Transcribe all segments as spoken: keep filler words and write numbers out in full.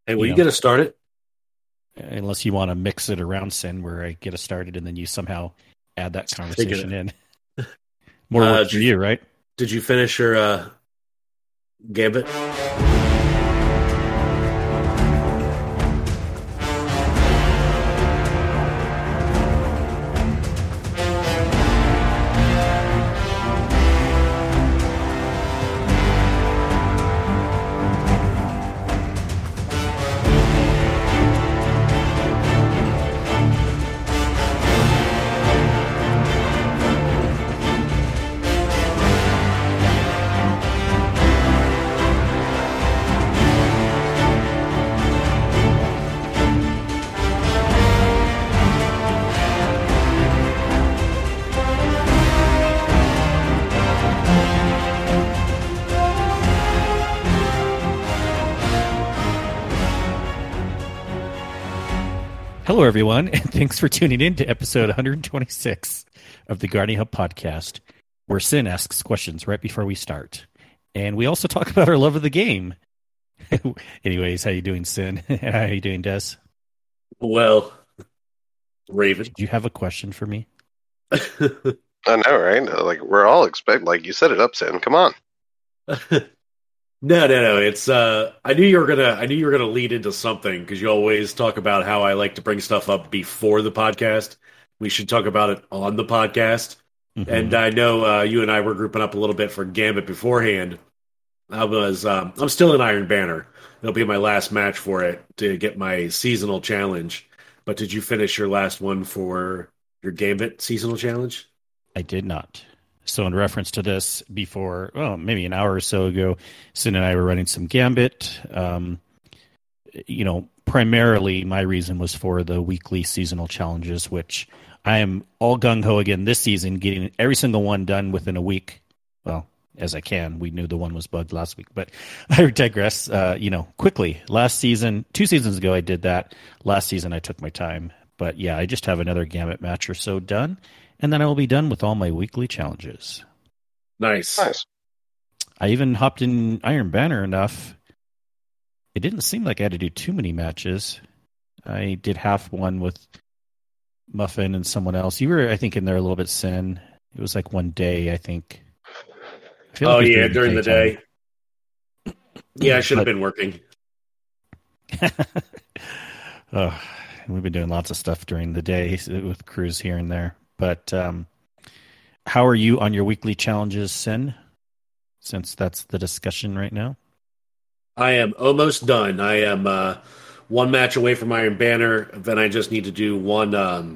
Hey, will You you know, get us started? unless you want to mix it around Sin, where I get us started and then you somehow add that Thinking conversation it. in. More Uh, work did for you, you, right? did you finish your uh, gambit? Hello, everyone, and thanks for tuning in to episode one hundred twenty-six of the Guardian Hub podcast, where Sin asks questions right before we start. And we also talk about our love of the game. Anyways, how you doing, Sin? How you doing, Des? Well, Raven. Did you have a question for me? I know, right? Like we're all expect, like you set it up, Sam. Come on. No, no, no. It's uh I knew you were gonna I knew you were gonna lead into something because you always talk about how I like to bring stuff up before the podcast. We should talk about it on the podcast. Mhm. And I know uh, you and I were grouping up a little bit for Gambit beforehand. I was um, I'm still in Iron Banner. It'll be my last match for it to get my seasonal challenge. But did you finish your last one for your Gambit seasonal challenge? I did not. So, in reference to this, before, well, maybe an hour or so ago, Sin and I were running some Gambit. Um, you know, primarily my reason was for the weekly seasonal challenges, which I am all gung ho again this season, getting every single one done within a week. Well, as I can. We knew the one was bugged last week, but I digress. Uh, you know, quickly. Last season, two seasons ago, I did that. Last season, I took my time. But yeah, I just have another Gambit match or so done. And then I will be done with all my weekly challenges. Nice. Nice. I even hopped in Iron Banner enough. It didn't seem like I had to do too many matches. I did half one with Muffin and someone else. You were, I think, in there a little bit, Sin. It was like one day, I think. I feel Oh, like it was yeah, during during the daytime. day. Yeah, I should have But- been working. Oh, we've been doing lots of stuff during the day with crews here and there. But um, how are you on your weekly challenges, Sin? Since that's the discussion right now. I am almost done. I am uh, one match away from Iron Banner. Then I just need to do one. Um...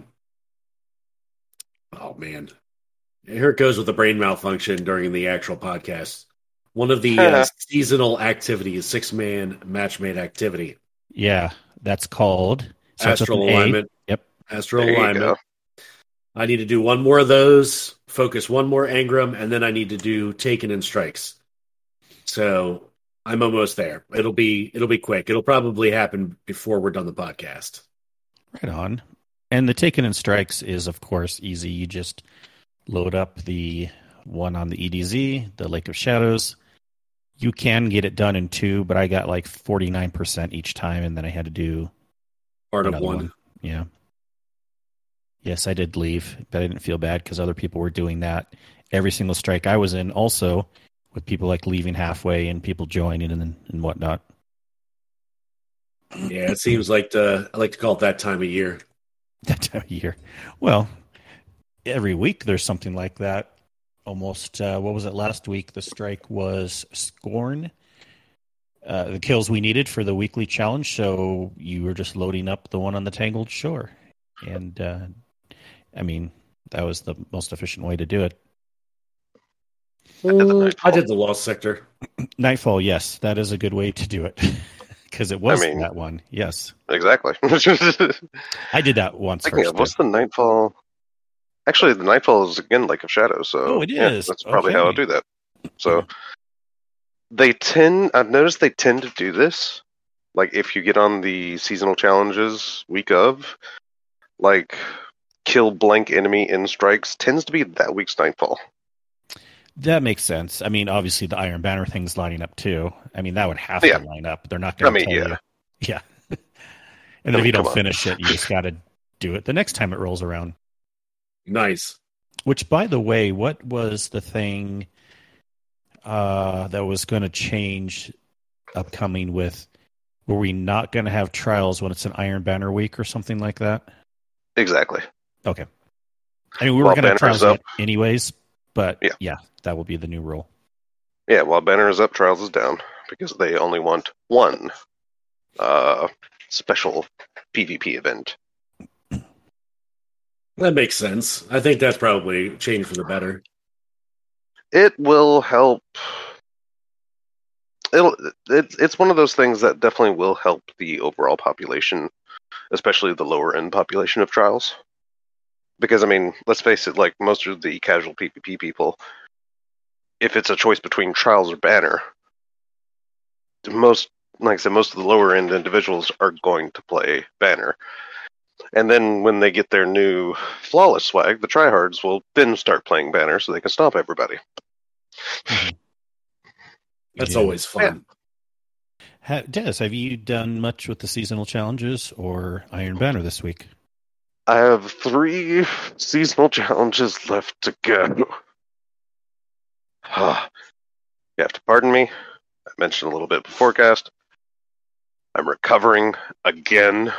Oh, man. Here it goes with the brain malfunction during the actual podcast. One of the uh, seasonal activities, six-man match-made activity. Yeah, that's called starts with Astral an A. alignment. Yep. Astral There you alignment. go. I need to do one more of those, focus one more Engram, and then I need to do Taken and Strikes. So I'm almost there. It'll be it'll be quick. It'll probably happen before we're done the podcast. Right on. And the Taken and Strikes is, of course, easy. You just load up the one on the E D Z, the Lake of Shadows. You can get it done in two, but I got like forty-nine percent each time, and then I had to do Part of another one. one. Yeah. Yes, I did leave, but I didn't feel bad because other people were doing that. Every single strike I was in, also with people like leaving halfway and people joining and and whatnot. Yeah, it seems like the I like to call it that time of year. That time of year. Well, every week there's something like that. Almost, uh, what was it last week? The strike was Scorn. Uh, the kills we needed for the weekly challenge, so you were just loading up the one on the Tangled Shore. And, uh, I mean, that was the most efficient way to do it. I did the Mm, I Nightfall. did the Lost Sector. Nightfall, yes, that is a good way to do it. Because it was I mean- that one, yes. Exactly. I did that once Speaking first. of, what's the Nightfall? Actually, the Nightfall is again Lake of Shadows, so Oh, it yeah, is. that's probably how I'll Okay. do that. So they tend, I've noticed they tend to do this. Like if you get on the seasonal challenges week of, like kill blank enemy in strikes tends to be that week's Nightfall. That makes sense. I mean, obviously the Iron Banner thing's lining up too. I mean, that would have Yeah. to line up. They're not I going to mean, tell yeah. you. Yeah. And I if mean, you come don't on. finish it, you just got to do it the next time it rolls around. Nice. Which, by the way, what was the thing uh, that was going to change upcoming with? Were we not going to have trials when it's an Iron Banner week or something like that? Exactly. Okay. I mean, we While were going to have Banner is trials up. yet anyways, but Yeah. yeah, that will be the new rule. Yeah, while Banner is up, Trials is down because they only want one uh, special PvP event. That makes sense. I think that's probably changed for the better. It will help. It'll. It's it's one of those things that definitely will help the overall population, especially the lower end population of Trials. Because I mean, let's face it, like most of the casual PvP people, if it's a choice between Trials or Banner, most, like I said, most of the lower end individuals are going to play Banner. And then when they get their new flawless swag, the tryhards will then start playing Banner so they can stomp everybody. Mm-hmm. That's Yeah. always fun. Ha- Des, have you done much with the seasonal challenges or Iron Banner this week? I have three seasonal challenges left to go. You have to pardon me. I mentioned a little bit before cast. I'm recovering again.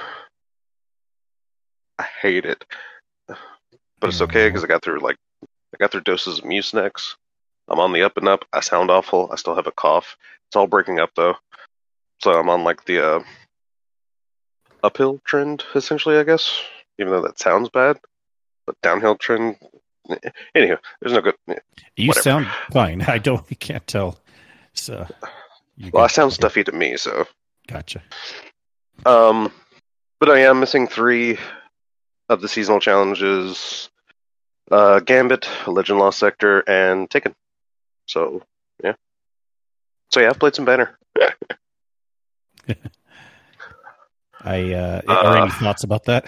I hate it, but it's okay because I got through like I got through doses of Mucinex. I'm on the up and up. I sound awful. I still have a cough. It's all breaking up though, so I'm on like the uh, uphill trend essentially, I guess. Even though that sounds bad, but downhill trend. Anyhow, there's no good. You whatever. sound fine. I don't. You can't tell. So. Well, I sound stuffy to me, so. Gotcha. Um, but I am missing three of the seasonal challenges: uh, Gambit, Legend Lost Sector, and Taken. So yeah. So yeah, I've played some Banner. I uh, Uh, are any thoughts about that?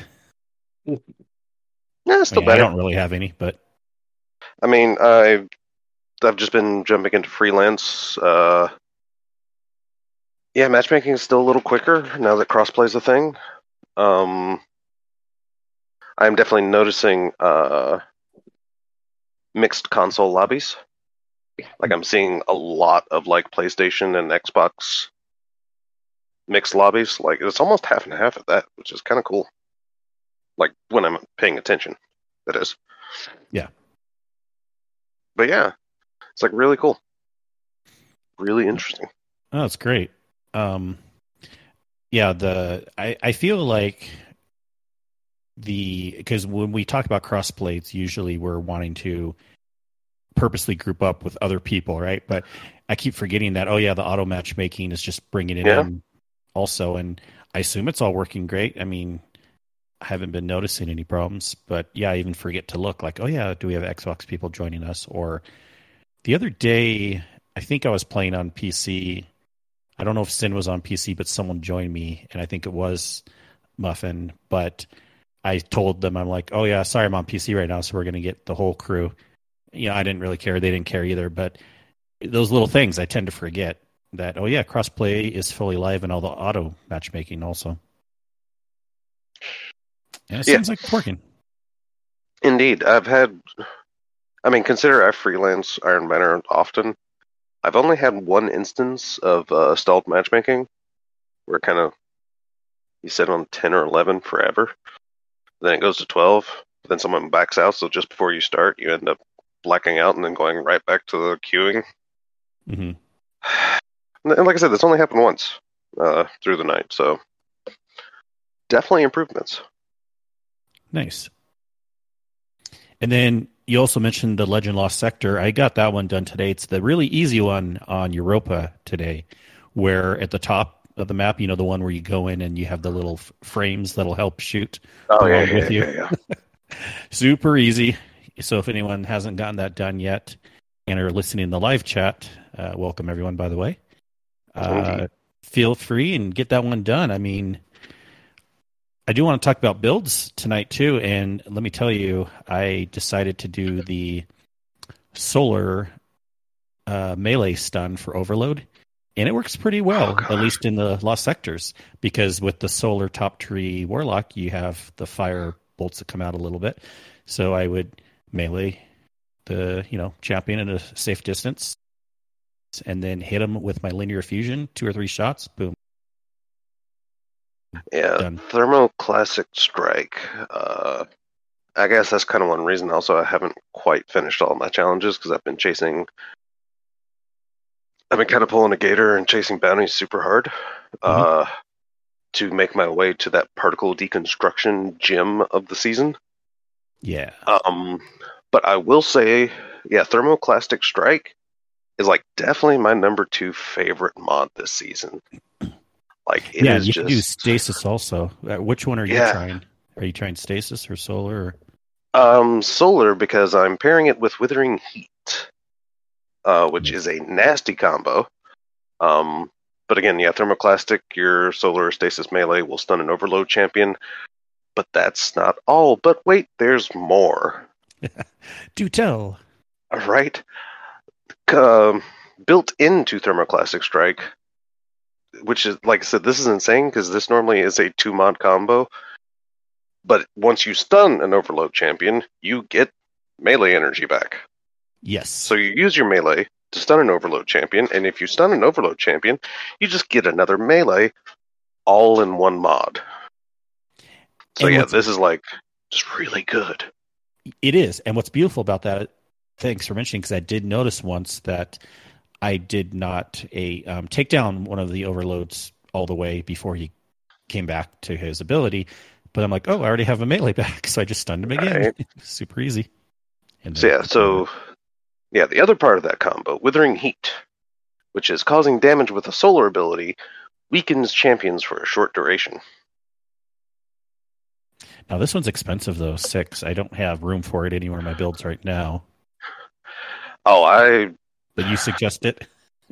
Yeah, it's I, still mean, I Banner. don't really have any, but I mean, I I've just been jumping into freelance. Uh, yeah, matchmaking is still a little quicker now that crossplay is a thing. Um, I'm definitely noticing uh, mixed console lobbies. Like I'm seeing a lot of like PlayStation and Xbox mixed lobbies. Like it's almost half and half of that, which is kind of cool. Like when I'm paying attention, that is. Yeah. But yeah, it's like really cool, really interesting. Oh, that's great. Um, yeah, the I, I feel like the because when we talk about crossplay, it's usually we're wanting to purposely group up with other people, right? But I keep forgetting that. Oh yeah, the auto matchmaking is just bringing it Yeah. in also, and I assume it's all working great. I mean, I haven't been noticing any problems, but yeah, I even forget to look like, oh yeah, do we have Xbox people joining us? Or the other day, I think I was playing on P C. I don't know if Sin was on P C, but someone joined me, and I think it was Muffin. But I told them, I'm like, oh yeah, sorry, I'm on P C right now, so we're going to get the whole crew. You know, I didn't really care. They didn't care either. But those little things I tend to forget that, oh yeah, crossplay is fully live and all the auto matchmaking also. And it Yeah. seems like it's working. Indeed, I've had. I mean, consider I freelance Iron Banner often. I've only had one instance of uh, stalled matchmaking, where kind of you sit on ten or eleven forever, then it goes to twelve, then someone backs out. So just before you start, you end up blacking out and then going right back to the queuing. Mm-hmm. And like I said, this only happened once uh, through the night, so definitely improvements. Nice. And then you also mentioned the Legend Lost Sector. I got that one done today. It's the really easy one on Europa today, where at the top of the map, you know, the one where you go in and you have the little f- frames that'll help shoot Oh along yeah, yeah, with you. yeah, yeah. Super easy. So if anyone hasn't gotten that done yet and are listening in the live chat, uh, welcome everyone, by the way. Uh, feel free and get that one done. I mean, I do want to talk about builds tonight too, and let me tell you, I decided to do the solar uh, melee stun for Overload, And it works pretty well, Oh, at least in the lost sectors, because with the solar top tree warlock, you have the fire bolts that come out a little bit. So I would melee the you know champion at a safe distance, and then hit him with my linear fusion, two or three shots, boom. Yeah, Done. Thermoclastic Strike. Uh, I guess that's kind of one reason. Also, I haven't quite finished all my challenges because I've been chasing. I've been kind of pulling a gator and chasing bounties super hard uh, mm-hmm. to make my way to that particle deconstruction gem of the season. Yeah. Um, but I will say, yeah, Thermoclastic Strike is like definitely my number two favorite mod this season. Like, it yeah, is you just... can do stasis also. Uh, which one are you yeah. trying? Are you trying stasis or solar? Or... Um, solar, because I'm pairing it with Withering Heat, uh, which is a nasty combo. Um, but again, yeah, Thermoclastic, your solar stasis melee will stun an overload champion. But that's not all. But wait, there's more. Do tell. All right. Um, built into Thermoclastic Strike, which is, like I said, this is insane because this normally is a two mod combo. But once you stun an overload champion, you get melee energy back. Yes. So you use your melee to stun an overload champion, and if you stun an overload champion, you just get another melee all in one mod. So and yeah, this is like just really good. It is. And what's beautiful about that, thanks for mentioning, because I did notice once that I did not a um, take down one of the overloads all the way before he came back to his ability. But I'm like, oh, I already have a melee back, so I just stunned him again. Right. Super easy. And so yeah, so yeah, the other part of that combo, Withering Heat, which is causing damage with a solar ability, weakens champions for a short duration. Now this one's expensive though, six. I don't have room for it anywhere in my builds right now. Oh, I. But you suggest it?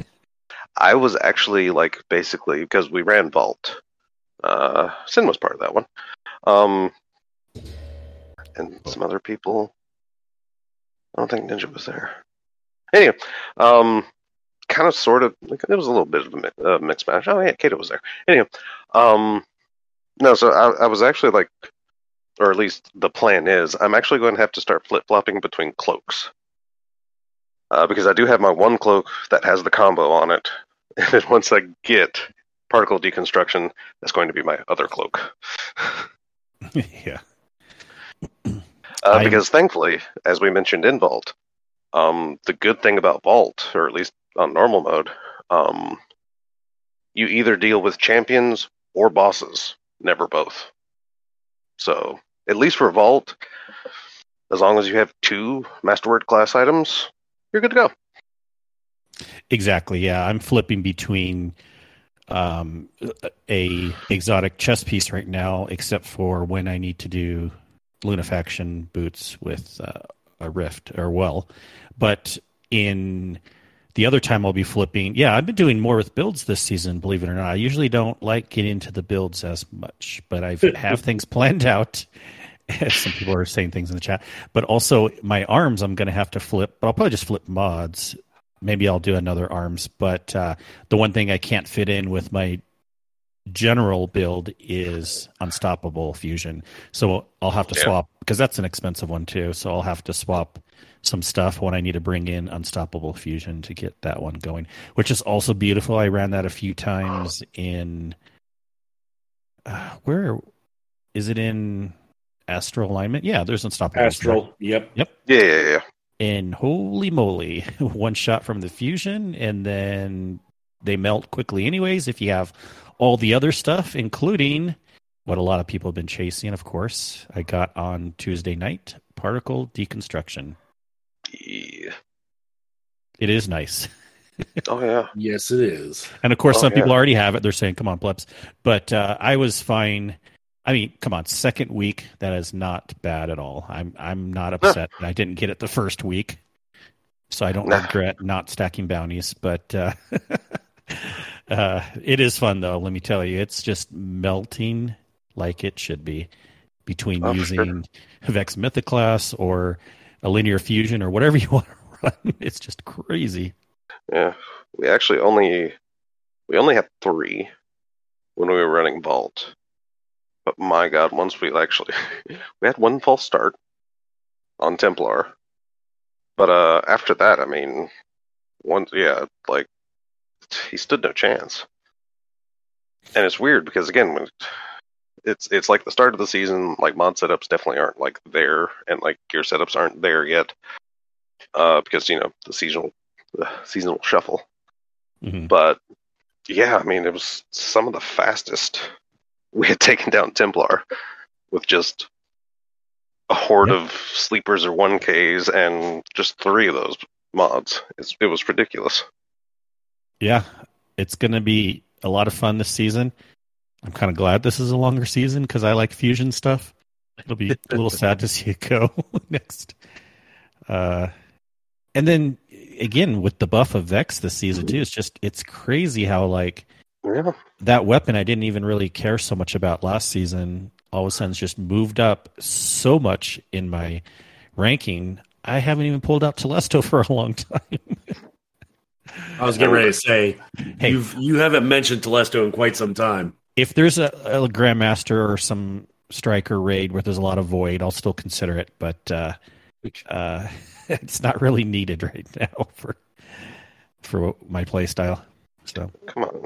I was actually like basically because we ran Vault. Uh, Sin was part of that one. Um, and some other people. I don't think Ninja was there. Anyway, um, kind of sort of like it was a little bit of a mix, uh, mixed match. Oh yeah, Kato was there. Anyway, um, no, so I, I was actually like, or at least the plan is, I'm actually going to have to start flip flopping between cloaks. Uh, because I do have my one cloak that has the combo on it, and then once I get particle deconstruction, that's going to be my other cloak. yeah. Uh, because thankfully, as we mentioned in Vault, um, the good thing about Vault, or at least on normal mode, um, you either deal with champions or bosses, never both. So, at least for Vault, as long as you have two Masterword class items, you're good to go. Exactly, yeah. I'm flipping between um, a exotic chess piece right now, except for when I need to do Lunafaction boots with uh, a rift or well. But in the other time I'll be flipping, yeah, I've been doing more with builds this season, believe it or not. I usually don't like getting into the builds as much, but I have things planned out. Some people are saying things in the chat. But also my arms I'm going to have to flip, but I'll probably just flip mods. Maybe I'll do another arms. But uh, the one thing I can't fit in with my general build is Unstoppable Fusion. So I'll have to yeah. swap, because that's an expensive one too. So I'll have to swap some stuff when I need to bring in Unstoppable Fusion to get that one going, which is also beautiful. I ran that a few times in... Uh, where... Is it in... Astral Alignment? Yeah, there's Unstoppable. Astral, yep. Yep. Yeah, yeah, yeah. And holy moly, one shot from the fusion, and then they melt quickly anyways if you have all the other stuff, including what a lot of people have been chasing, of course. I got on Tuesday night, Particle Deconstruction. Yeah. It is nice. Oh, yeah. Yes, it is. And of course, oh, some yeah. people already have it. They're saying, come on, plebs. But uh, I was fine. I mean, come on, second week, that is not bad at all. I'm I'm not upset that I didn't get it the first week, so I don't nah. regret not stacking bounties. But uh, uh, it is fun, though, let me tell you. It's just melting like it should be between oh, using sure. Vex Mythoclast or a linear fusion or whatever you want to run. It's just crazy. Yeah, we actually only We only had three when we were running Vault. But my god, once we actually... we had one false start on Templar. But uh, after that, I mean... Once, yeah, like... he stood no chance. And it's weird because, again, when it's it's like the start of the season, like mod setups definitely aren't like there, and like gear setups aren't there yet, uh, because you know the seasonal the seasonal shuffle. Mm-hmm. But yeah, I mean, it was some of the fastest we had taken down Templar with just a horde Yep. of sleepers or one Ks and just three of those mods. It's, it was ridiculous. Yeah, it's going to be a lot of fun this season. I'm kind of glad this is a longer season because I like fusion stuff. It'll be a little sad to see it go next. Uh, and then again with the buff of Vex this season too, it's just it's crazy how like Yeah. that weapon I didn't even really care so much about last season. All of a sudden, it's just moved up so much in my ranking. I haven't even pulled out Telesto for a long time. I was getting ready to say, Hey. you've, you haven't mentioned Telesto in quite some time. If there's a, a Grandmaster or some Striker raid where there's a lot of Void, I'll still consider it, but uh, uh, it's not really needed right now for for my play style. So, Come on.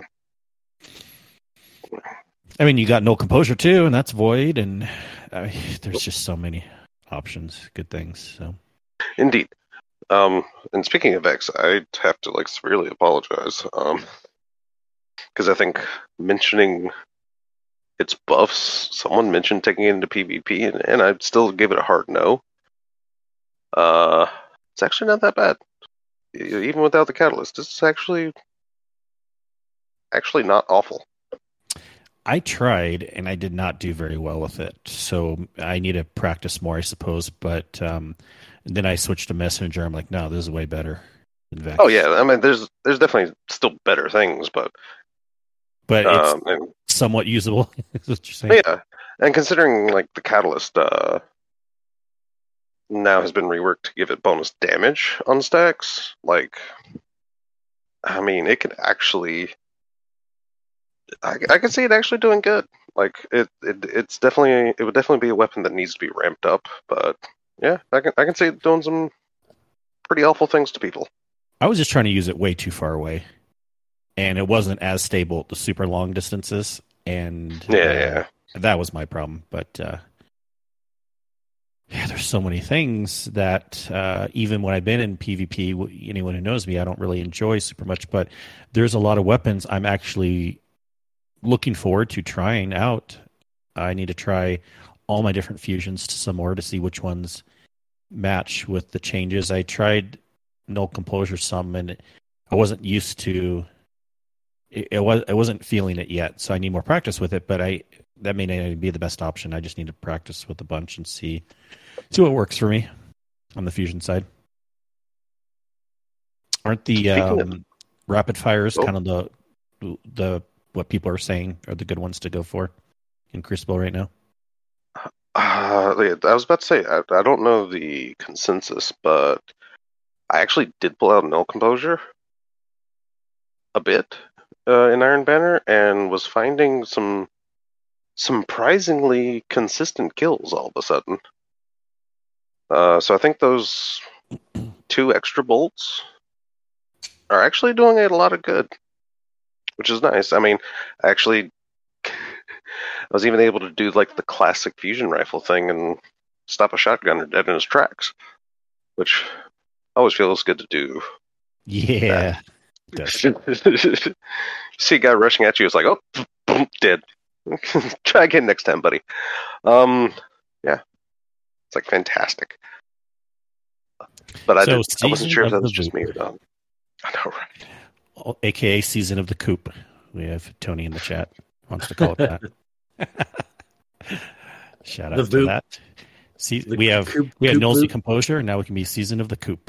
I mean, you got No Composure too, and that's Void, and uh, there's just so many options, good things. So, Indeed. Um, and speaking of Vex, I'd have to like severely apologize. Um, because I think mentioning its buffs, someone mentioned taking it into PvP, and, and I'd still give it a hard no. Uh, it's actually not that bad, E- even without the catalyst. It's actually actually not awful. I tried, and I did not do very well with it. So I need to practice more, I suppose. But um, then I switched to Messenger. I'm like, no, this is way better than Vex. Oh yeah, I mean, there's there's definitely still better things, but But it's um, and, somewhat usable, is what you're saying. yeah, and considering like the catalyst uh now has been reworked to give it bonus damage on stacks, like I mean, it could actually. I, I can see it actually doing good. Like it, it, it's definitely, it would definitely be a weapon that needs to be ramped up. But yeah, I can, I can see it doing some pretty awful things to people. I was just trying to use it way too far away, and it wasn't as stable at the super long distances. And Yeah, uh, yeah. that was my problem. But uh, yeah, there's so many things that uh, even when I've been in PvP, w- anyone who knows me, I don't really enjoy super much. But there's a lot of weapons I'm actually looking forward to trying out. I need to try all my different fusions some more to see which ones match with the changes. I tried Null Composure some, and I wasn't used to it. It was I wasn't feeling it yet, so I need more practice with it. But I that may not be the best option. I just need to practice with a bunch and see see what works for me on the fusion side. Aren't the Speaking of- um, rapid fires Oh. kind of the the what people are saying are the good ones to go for in Crucible right now? Uh, yeah, I was about to say, I, I don't know the consensus, but I actually did pull out Null Composure a bit uh, in Iron Banner and was finding some surprisingly consistent kills all of a sudden. Uh, so I think those two extra bolts are actually doing a lot of good, which is nice. I mean, actually, I was even able to do like the classic fusion rifle thing and stop a shotgunner dead in his tracks, which always feels good to do. Yeah. It does. You see a guy rushing at you, it's like, oh, boom, dead. Try again next time, buddy. Um, yeah, it's like fantastic. But I, So, did, I wasn't Season sure if of that the was just me or Voop. not. I know, right? Oh, A K A Season of the Coop. We have Tony in the chat wants to call it that. Shout out The to Voop. that. See, The we have Coop- we had Coop Nosy Voop. Composure, and now we can be Season of the Coop.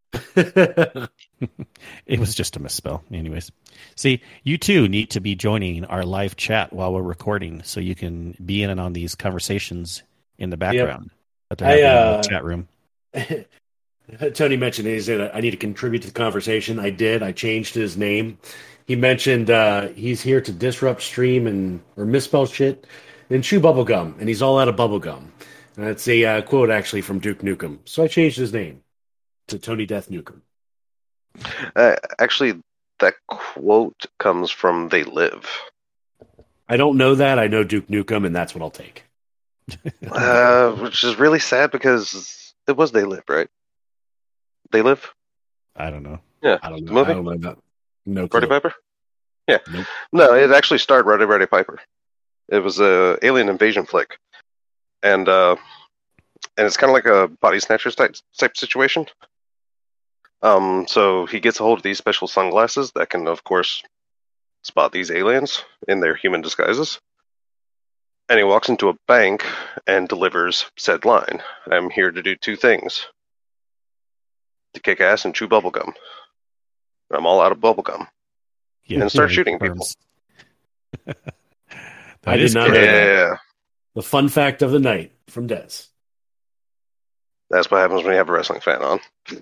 It was just a misspell. Anyways, see, you too need to be joining our live chat while we're recording, so you can be in on these conversations in the background. That they're I, having in uh, the chat room. Tony mentioned he said I need to contribute to the conversation. I did. I changed his name. He mentioned uh, he's here to disrupt stream and or misspell shit and chew bubblegum, and he's all out of bubblegum. And that's a uh, quote actually from Duke Nukem. So I changed his name to Tony Death Nukem. Uh, actually, that quote comes from They Live. I don't know that. I know Duke Nukem, and that's what I'll take. uh, which is really sad because it was They Live, right? They Live? I don't know. Yeah. I don't know. Movie? I don't know that. No clue. Roddy Piper? Yeah. Nope. No, it actually starred Roddy Roddy Piper. It was a alien invasion flick. And uh, and it's kind of like a body snatchers type, type situation. Um, so he gets a hold of these special sunglasses that can, of course, spot these aliens in their human disguises. And he walks into a bank and delivers said line. I'm here to do two things. To kick ass and chew bubblegum. I'm all out of bubblegum. Yeah, and start yeah, shooting confirms. people. I is did not good. know that. Yeah. The fun fact of the night from Des. That's what happens when you have a wrestling fan on.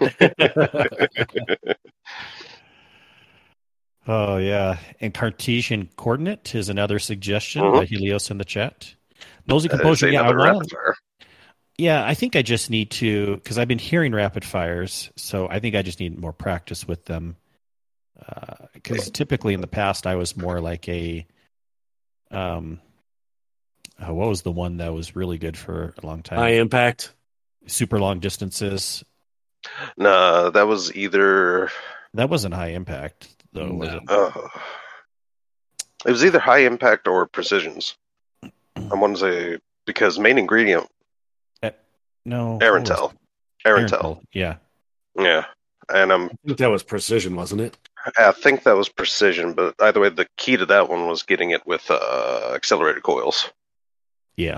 Oh, yeah. And Cartesian coordinate is another suggestion Mhm. by Helios in the chat. Nosy That is Composure, yeah, I another wanna- rapid fire. yeah, I think I just need to, because I've been hearing rapid fires, so I think I just need more practice with them. Because typically in the past, I was more like a, um, uh, what was the one that was really good for a long time? High impact. Super long distances. No, that was either That wasn't high impact, though, was No. it? uh, it was either high impact or precisions. I want to say because main ingredient No. Aerentel. what was it? Aerentel. Yeah. Yeah. And um I think that was precision, wasn't it? I think that was precision, but either way the key to that one was getting it with uh, accelerated coils. Yeah.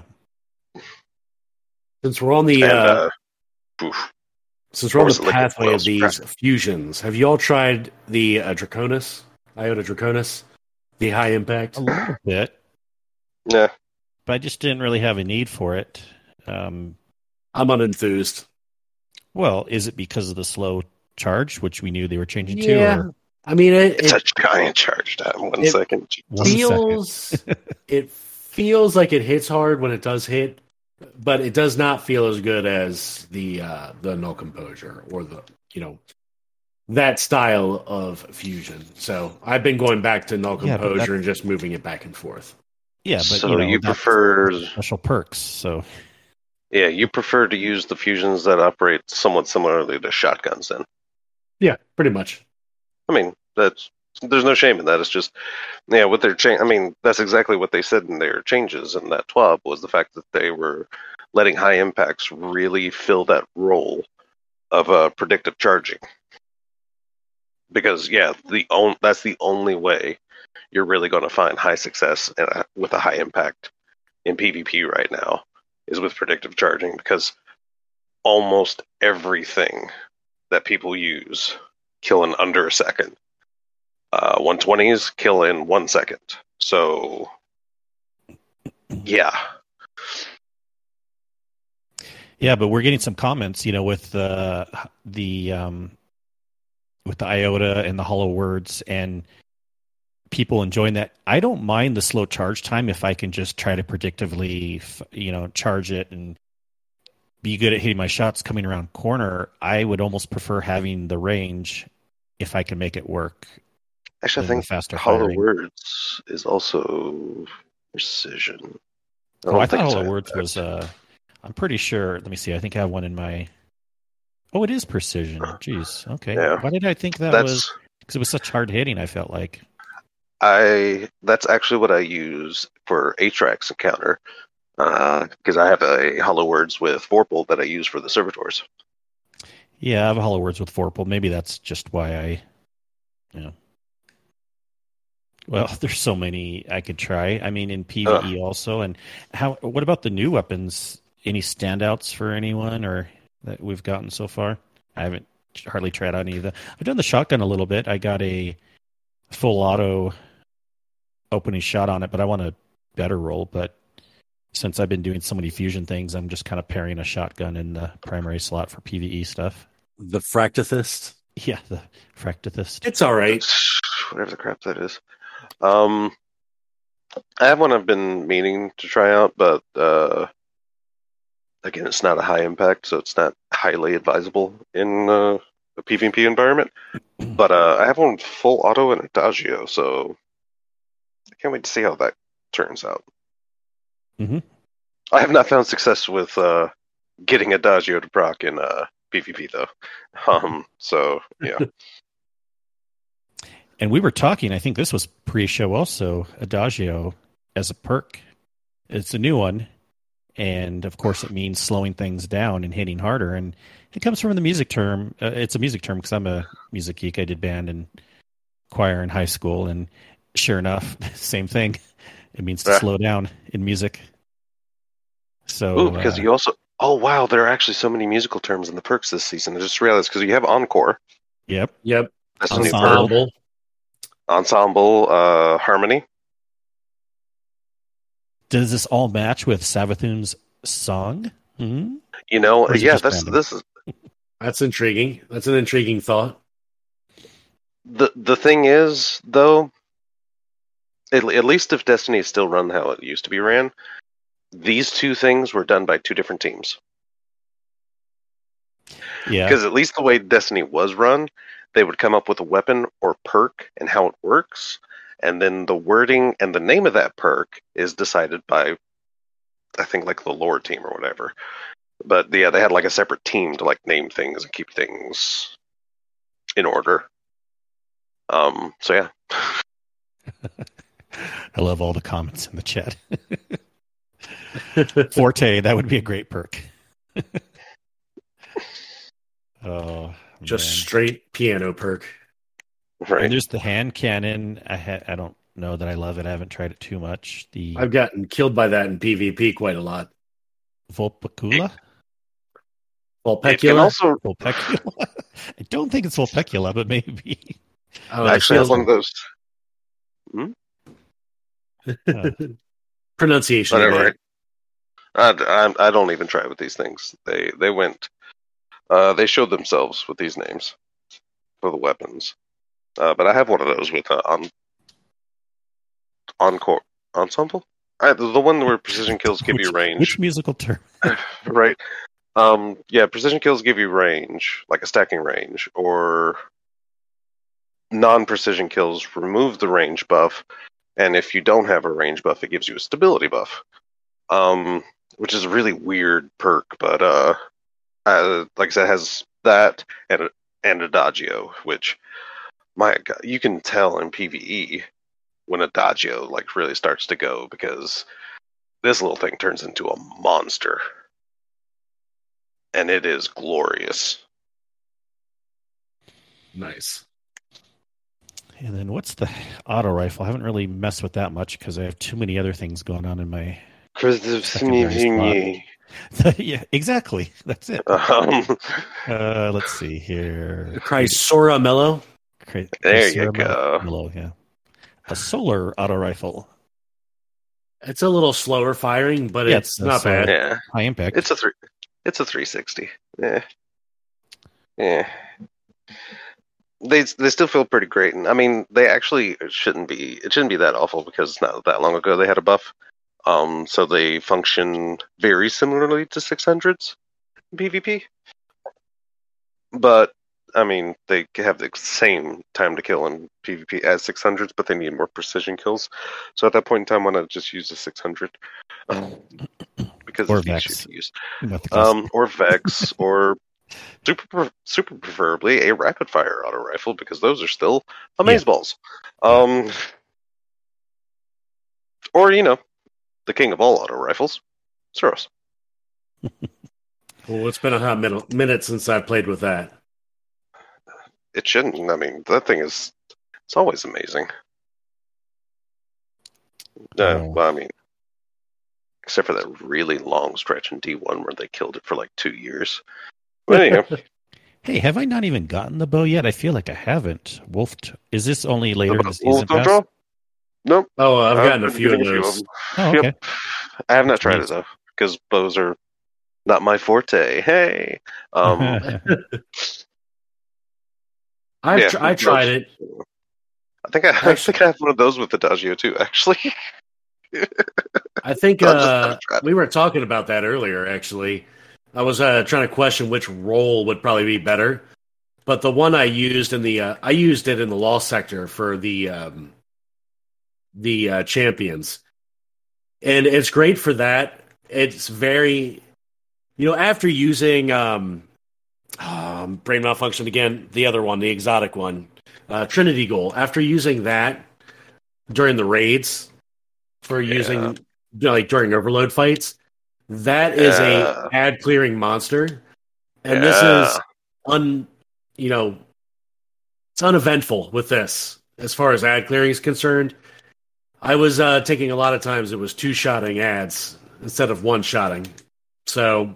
Since we're on the And uh, uh, oof. since we're on course, the liquid pathway of coils, these correct. fusions, have you all tried the uh, Draconis, Iota Draconis, the high impact? A little bit, Yeah. but I just didn't really have a need for it. Um, I'm unenthused. well, is it because of the slow charge, which we knew they were changing Yeah. to? Or I mean, it, It's it a giant charge time. One it- second. one second? feels it feels like it hits hard when it does hit, but it does not feel as good as the uh, the null composure or the you know that style of fusion. So I've been going back to null Yeah, but composure that- and just moving it back and forth. Yeah, but so you, you, know, that's prefer special perks. So yeah, you prefer to use the fusions that operate somewhat similarly to shotguns then. Yeah, pretty much. I mean, that's there's no shame in that. It's just, yeah, what they're change. I mean, that's exactly what they said in their changes in that T W A B was the fact that they were letting high impacts really fill that role of uh, predictive charging. Because yeah, the on, that's the only way you're really going to find high success in a, with a high impact in PvP right now is with predictive charging because almost everything that people use kill in under a second. Uh, one twenties kill in one second. So, yeah. yeah, but we're getting some comments, you know, with the the um, with the iota and the hollow words and people enjoying that. I don't mind the slow charge time if I can just try to predictively, you know, charge it and be good at hitting my shots coming around corner. I would almost prefer having the range if I can make it work. Actually, I than the think faster Hollow firing. Words is also precision. Oh, don't I thought think it's Hollow high Words impact. was. Uh, I'm pretty sure. Let me see. I think I have one in my. Oh, it is precision. Jeez. Okay. Yeah. Why did I think that That's was? Because it was such hard hitting. I felt like. I. That's actually what I use for Atrax encounter. Because I have a Hollow Words with Vorpal that I use for the servitors. Yeah, I have a Hollow Words with Vorpal. Maybe that's just why I. You know. Well, there's so many I could try. I mean, in PvE also, and how? What about the new weapons? Any standouts for anyone, or that we've gotten so far? I haven't hardly tried out any of the. I've done the shotgun a little bit. I got a full auto opening shot on it, but I want a better roll. But since I've been doing so many fusion things, I'm just kind of pairing a shotgun in the primary slot for PvE stuff. The Fractithist. Yeah, the Fractithist. It's all right. Whatever the crap that is. Um, I have one I've been meaning to try out, but uh, again, it's not a high impact, so it's not highly advisable in uh, a PvP environment. But uh, I have one with full auto and Adagio, so I can't wait to see how that turns out. Mm-hmm. I have not found success with uh, getting Adagio to proc in uh, PvP, though. Um, so, yeah. And we were talking, I think this was pre-show also, Adagio as a perk. It's a new one. And, of course, it means slowing things down and hitting harder. And it comes from the music term. Uh, it's a music term because I'm a music geek. I did band and choir in high school. And sure enough, same thing. It means to Yeah. slow down in music. So, Ooh, because uh, you also... Oh, wow, there are actually so many musical terms in the perks this season. I just realized, because you have Encore. yep. Yep. That's a new perk. Ensemble. Ensemble, uh, Harmony. Does this all match with Savathun's song? Hmm? You know, Or is it yeah, just that's random? this is That's intriguing. That's an intriguing thought. the the thing is though. At, at least if Destiny is still run how it used to be ran, these two things were done by two different teams. Yeah. Because at least the way Destiny was run, they would come up with a weapon or perk and how it works, and then the wording and the name of that perk is decided by, I think, like the lore team or whatever. But yeah, they had like a separate team to like name things and keep things in order. Um. So yeah. I love all the comments in the chat. Forte, that would be a great perk. Oh, Just man. straight piano perk. Right. And there's the hand cannon. I ha- I don't know that I love it. I haven't tried it too much. The I've gotten killed by that in PvP quite a lot. Volpicula? It can Vulpecula? also Volpecula? I don't think it's Volpecula, but maybe. Oh, actually have feels one of those. Uh, pronunciation. of Whatever. it. I, I, I don't even try with these things. They they went. Uh, they showed themselves with these names for the weapons. Uh, but I have one of those with uh, on encore ensemble. I, the, the one where precision kills give which, you range, Which musical term? right? Um, yeah, precision kills give you range, like a stacking range, or non-precision kills remove the range buff, and if you don't have a range buff, it gives you a stability buff. Um, which is a really weird perk, but uh, uh like I said, it has that and and Adagio, which my God, you can tell in PvE when Adagio like really starts to go, because this little thing turns into a monster. And it is glorious. Nice. And then what's the auto rifle? I haven't really messed with that much because I have too many other things going on in my. Secondary Yeah, exactly. That's it. um, Uh, let's see here. Chrysora Mello. Cra- There you Chrysora go. Mello, yeah. A solar auto rifle. It's a little slower firing, but Yeah, it's it's a not slower- bad. yeah, High impact. it's a three. It's a three sixty. Yeah, yeah. They they still feel pretty great, and I mean they actually shouldn't be. It shouldn't be that awful because not that long ago they had a buff. Um, so they function very similarly to six hundreds in PvP. But I mean, they have the same time to kill in PvP as six hundreds, but they need more precision kills. So at that point in time, why not just use the six hundred? Because Or it's Vex. easier to use. Not the case. Um, or Vex, or super, super preferably a rapid fire auto rifle, because those are still amazeballs. Um, or you know, the king of all auto rifles, Suros. Well, it's been a hot minute, minute since I played with that. It shouldn't. I mean, that thing is. It's always amazing. Uh, Oh. Well, I mean, except for that really long stretch in D one where they killed it for like two years. But anyhow, Hey, have I not even gotten the bow yet? I feel like I haven't. Wolf, t- is this only later in the Wolf season don't pass? draw? Nope. Oh, I've I've gotten a been few of getting a few those. them. Oh, okay. Yep. I have not That's tried nice. it though, because bows are not my forte. Hey. Um, I've Yeah, tr- I tried it. I think I, I think I have one of those with Adagio too. Actually, I think So I just uh, haven't tried it. we were talking about that earlier. Actually, I was uh, trying to question which role would probably be better, but the one I used in the uh, I used it in the law sector for the um, the uh, champions, and it's great for that. It's very, you know, after using um, um, brain malfunction again, the other one, the exotic one, uh, Trinity Goal. After using that during the raids for using Yeah. you know, like during overload fights, that is Yeah. a ad clearing monster, and Yeah. this is un you know it's uneventful with this as far as ad clearing is concerned. I was uh, taking a lot of times it was two shotting ads instead of one shotting, so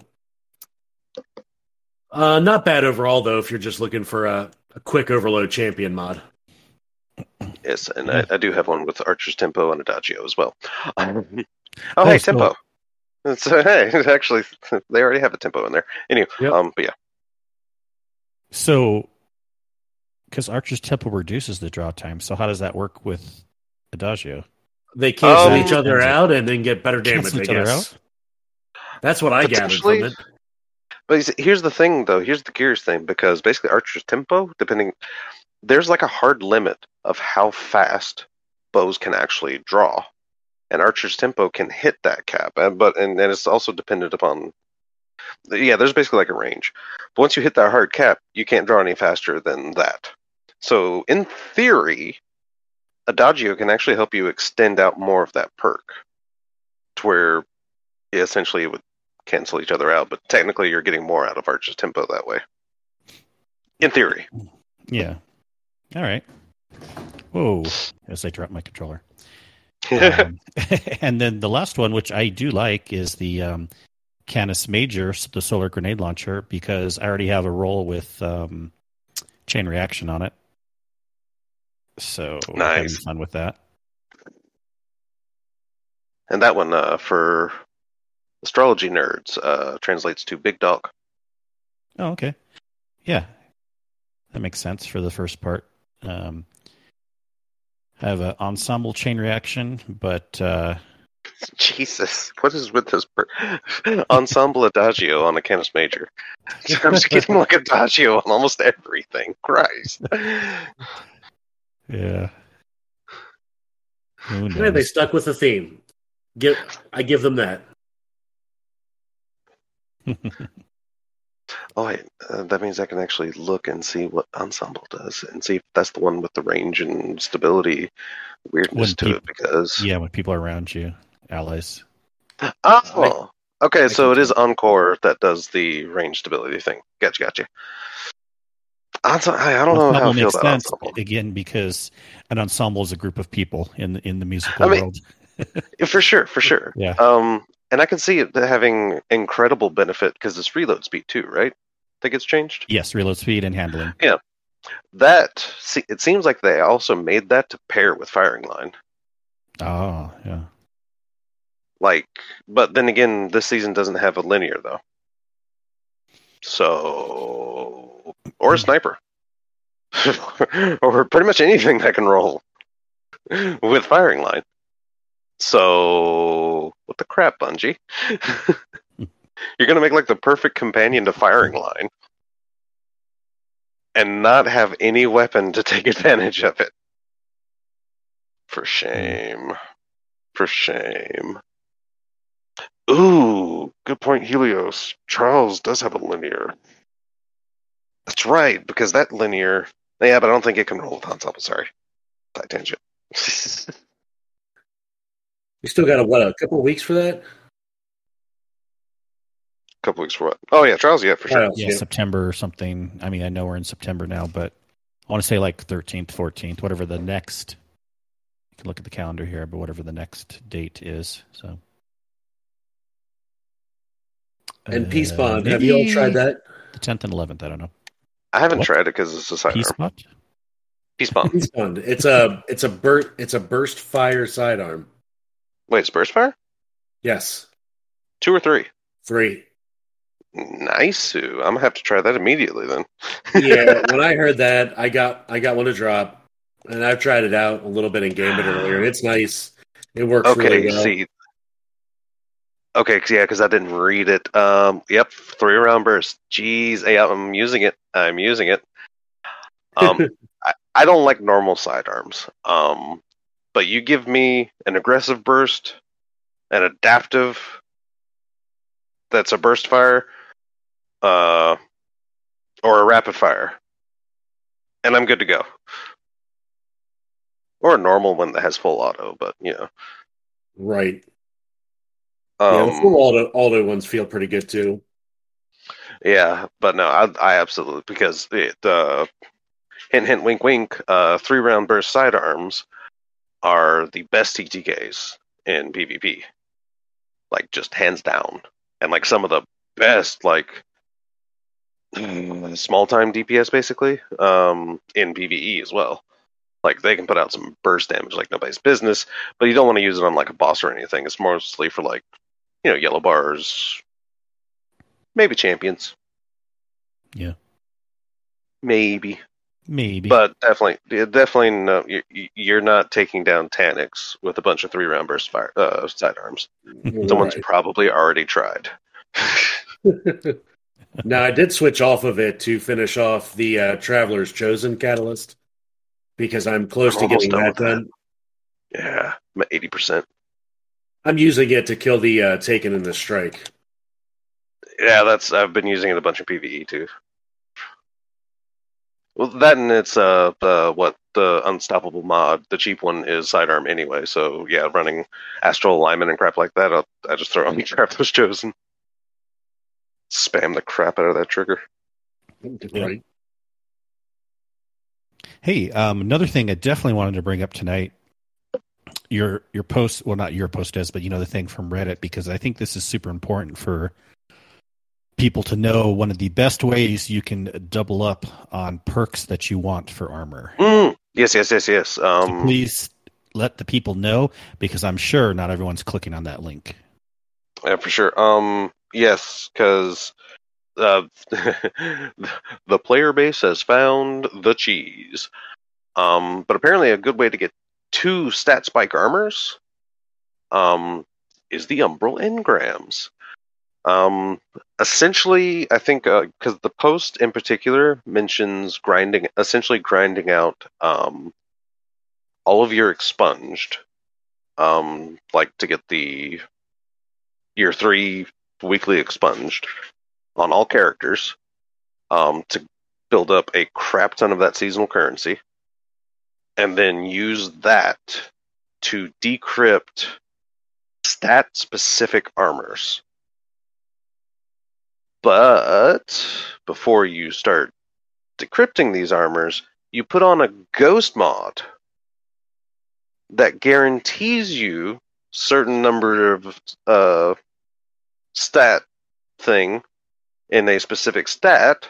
uh, not bad overall though if you're just looking for a, a quick overload champion mod. Yes, and Yeah. I, I do have one with Archer's Tempo and Adagio as well. oh, Oh, hey, so- Tempo. It's, uh, hey, actually, they already have a Tempo in there. Anyway, Yep. um, but yeah. So, because Archer's Temple reduces the draw time, so how does that work with Adagio? They cancel Um, each other Cancel- out and then get better damage, cancel I each other guess. That's what I gathered from Potentially. it. But you see, here's the thing, though. Here's the curious thing, because basically Archer's Tempo, depending, there's like a hard limit of how fast bows can actually draw, and Archer's Tempo can hit that cap. And, but and, and it's also dependent upon, yeah, there's basically like a range. But once you hit that hard cap, you can't draw any faster than that. So in theory, Adagio can actually help you extend out more of that perk, to where yeah, essentially it would cancel each other out, but technically you're getting more out of Archer's Tempo that way. In theory. Yeah. All right. Whoa! As I drop my controller. Um, and then the last one, which I do like, is the um, Canis Major, the solar grenade launcher, because I already have a roll with um, chain reaction on it. So I'm having Nice. fun with that. And that one, uh, for astrology nerds, uh, translates to big dog. Oh, okay. Yeah. That makes sense for the first part. Um, I have an ensemble chain reaction, but uh, Jesus, what is with this per- ensemble Adagio on a Canis Major? I'm just getting like Adagio on almost everything. Christ. yeah. Who Yeah, they knows? stuck with the theme. Give I give them that. Oh, wait, uh, that means I can actually look and see what ensemble does, and see if that's the one with the range and stability weirdness When to peop- it. Because yeah, when people are around you, allies. oh, okay, I so it can is Encore that does the range stability thing. Gotcha, gotcha. Ense- I I don't know how I Ensemble feel makes about sense ensemble. again because an ensemble is a group of people in the, in the musical I mean- world. Yeah, for sure, for sure. Yeah. Um, and I can see it having incredible benefit because it's reload speed too, right? Think it's changed. Yes, reload speed and handling. That see, it seems like they also made that to pair with firing line. Oh, yeah. Like, but then again, this season doesn't have a linear though. So, or a sniper, or pretty much anything that can roll with firing line. So, what the crap, Bungie? You're gonna make like the perfect companion to firing line, and not have any weapon to take advantage of it. For shame. For shame. Ooh, good point, Helios. Charles does have a linear. That's right, because that linear. Yeah, but I don't think it can roll with ensemble. Sorry, side tangent. You still got a what a couple of weeks for that? Couple weeks for what? Oh yeah, Charles. Yeah, for sure. Trials, Yeah, yeah. September or something. I mean, I know we're in September now, but I want to say like thirteenth, fourteenth, whatever the next. You can look at the calendar here, but whatever the next date is. So. And Uh, Peace Bond. Have you all maybe tried that? The tenth and eleventh. I don't know. I haven't What? tried it because it's a sidearm. Peace Bot? Peace bomb. Peace Bond. It's a it's a bur- it's a burst fire sidearm. Wait, it's burst fire? Yes, Two or three? three. Nice. I'm gonna have to try that immediately then. Yeah, when I heard that, I got I got one to drop, and I've tried it out a little bit in Gambit earlier, and it's nice. It works Okay, really well. see. Okay, yeah, because I didn't read it. Um, yep, three round burst. Jeez, hey, I'm using it. I'm using it. Um, I, I don't like normal sidearms. Um, but you give me an aggressive burst, an adaptive that's a burst fire, uh, or a rapid fire, and I'm good to go. Or a normal one that has full auto, but you know. Right. Um, yeah, the full auto, auto ones feel pretty good too. Yeah, but no, I, I absolutely, because it, uh, hint, hint, wink, wink, uh, three round burst sidearms are the best T T Ks in PvP. Like, just hands down. And, like, some of the best, like, small time D P S, basically, um, in PvE as well. Like, they can put out some burst damage like nobody's business, but you don't want to use it on, like, a boss or anything. It's mostly for, like, you know, yellow bars, maybe champions. Yeah. Maybe. Maybe. But definitely, definitely, no, you're not taking down Taniks with a bunch of three round burst fire, uh, sidearms. Someone's Right. probably already tried. Now, I did switch off of it to finish off the uh, Traveler's Chosen Catalyst because I'm close I'm to getting done that with that. done. Yeah, I'm at eighty percent. I'm using it to kill the uh, Taken in the Strike. Yeah, that's. I've been using it a bunch of PvE too. Well, that and it's uh the what the Unstoppable mod, the cheap one is sidearm anyway. So yeah, running Astral Alignment and crap like that, I'll, I just throw on the Traveler's Chosen, spam the crap out of that trigger. Right. Hey, um, another thing I definitely wanted to bring up tonight. Your your post, well, not your post does, but you know the thing from Reddit, because I think this is super important for people to know. One of the best ways you can double up on perks that you want for armor. Mm, yes, yes, yes, yes. Um, so please let the people know, because I'm sure not everyone's clicking on that link. Yeah, for sure. Um, yes, because uh, the player base has found the cheese. Um, but apparently, a good way to get two stat spike armors um, is the Umbral Engrams. Um, essentially, I think because uh, the post in particular mentions grinding, essentially grinding out um, all of your expunged, um, like to get the year three weekly expunged on all characters, um, to build up a crap ton of that seasonal currency, and then use that to decrypt stat-specific armors. But before you start decrypting these armors, you put on a ghost mod that guarantees you certain number of uh, stat thing in a specific stat.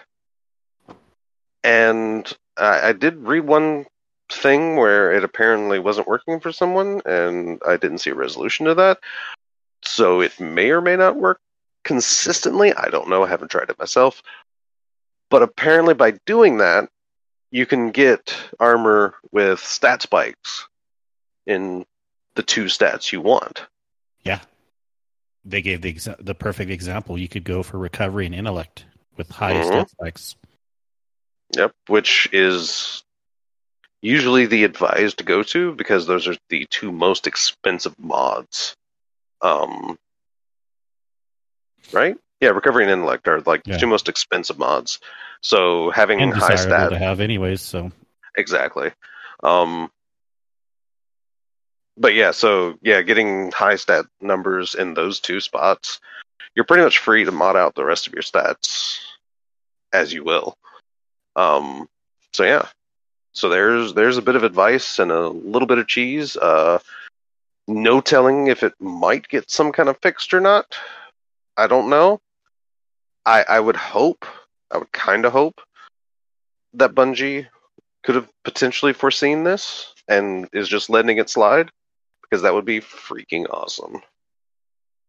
And I, I did read one thing where it apparently wasn't working for someone, and I didn't see a resolution to that. So it may or may not work consistently. I don't know. I haven't tried it myself. But apparently by doing that, you can get armor with stat spikes in the two stats you want. Yeah. They gave the exa- the perfect example. You could go for recovery and intellect with high mm-hmm. stat spikes. Yep, which is usually the advised to go to, because those are the two most expensive mods. Um, right? Yeah, recovery and intellect are like yeah. the two most expensive mods. So having and high stat to have anyways. So exactly. Um, but yeah, so yeah, getting high stat numbers in those two spots, you're pretty much free to mod out the rest of your stats as you will. Um, so yeah, so there's there's a bit of advice and a little bit of cheese. Uh, no telling if it might get some kind of fixed or not. I don't know. I I would hope, I would kind of hope that Bungie could have potentially foreseen this and is just letting it slide, because that would be freaking awesome.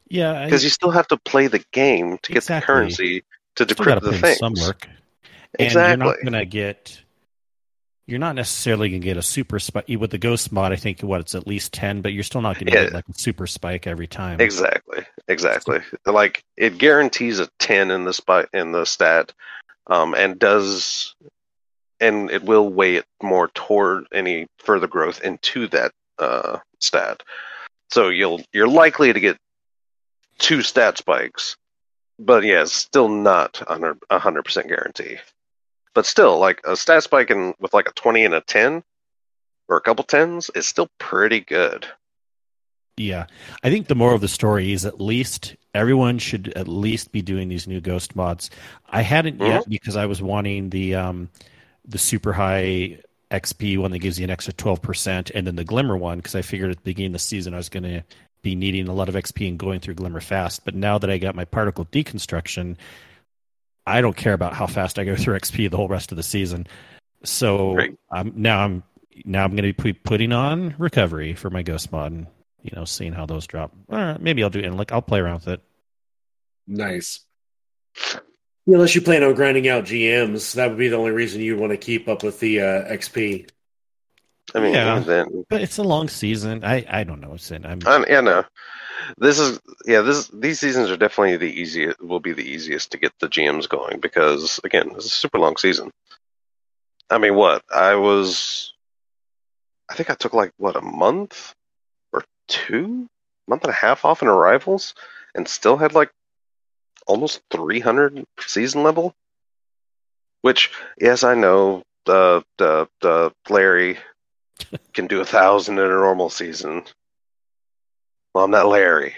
Yeah, because you still have to play the game to get exactly. the currency to Still got decrypt to put the in things. some work, and Exactly. you're not going to get. You're not necessarily going to get a super spike with the ghost mod. I think what it's at least ten, but you're still not going to Yeah. get like a super spike every time. Exactly, exactly. Like it guarantees a ten in the spot in the stat, um, and does, and it will weigh it more toward any further growth into that uh, stat. So you'll you're likely to get two stat spikes, but yeah, it's still not a hundred percent guarantee. But still, like a stat spike in, with like a twenty and a ten, or a couple tens, is still pretty good. Yeah, I think the moral of the story is at least everyone should at least be doing these new ghost mods. I hadn't Mhm. yet because I was wanting the um, the super high X P one that gives you an extra twelve percent, and then the Glimmer one because I figured at the beginning of the season I was going to be needing a lot of X P and going through Glimmer fast. But now that I got my particle deconstruction, I don't care about how fast I go through X P the whole rest of the season. So Right. I'm now I'm now I'm going to be putting on recovery for my ghost mod, and you know, seeing how those drop. Uh, maybe I'll do it. And like I'll play around with it. Nice. Yeah, unless you plan on grinding out G Ms, that would be the only reason you'd want to keep up with the uh, X P. I mean, Yeah. even then, But it's a long season. I, I don't know. It's in, I'm I, yeah, no. This is yeah. This these seasons are definitely the easiest. Will be the easiest to get the G Ms going because again, it's a super long season. I mean, what I was, I think I took like what a month or two, month and a half off in arrivals, and still had like almost three hundred season level. Which, yes, I know the the the Larry can do a thousand in a normal season. Well, I'm not Larry.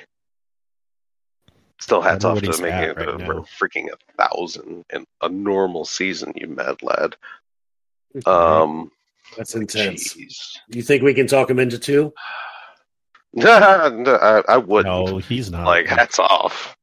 Still hats I know off what to he's making at it right a, now. freaking a thousand in a normal season, you mad lad. Okay. Um, That's intense. jeez. You think we can talk him into two? No, no, I, I wouldn't. no, he's not. Like, hats off.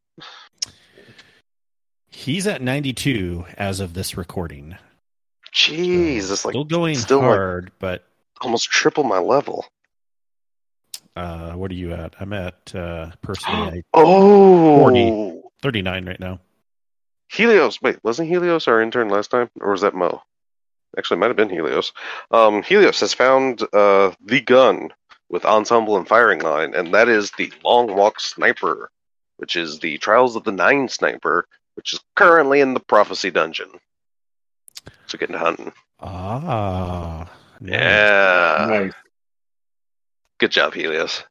He's at ninety-two as of this recording. Jeez, So, it's like still going still like hard, but almost triple my level. uh, what are you at? I'm at uh, personally at Oh, forty. thirty-nine right now. Helios. Wait, wasn't Helios our intern last time, or was that Mo? Actually, it might have been Helios. Um, Helios has found uh, the gun with ensemble and firing line, and that is the Long Walk Sniper, which is the Trials of the Nine Sniper, which is currently in the Prophecy Dungeon. So getting to hunting. Ah, nice. Yeah. Nice. Good job, Helios.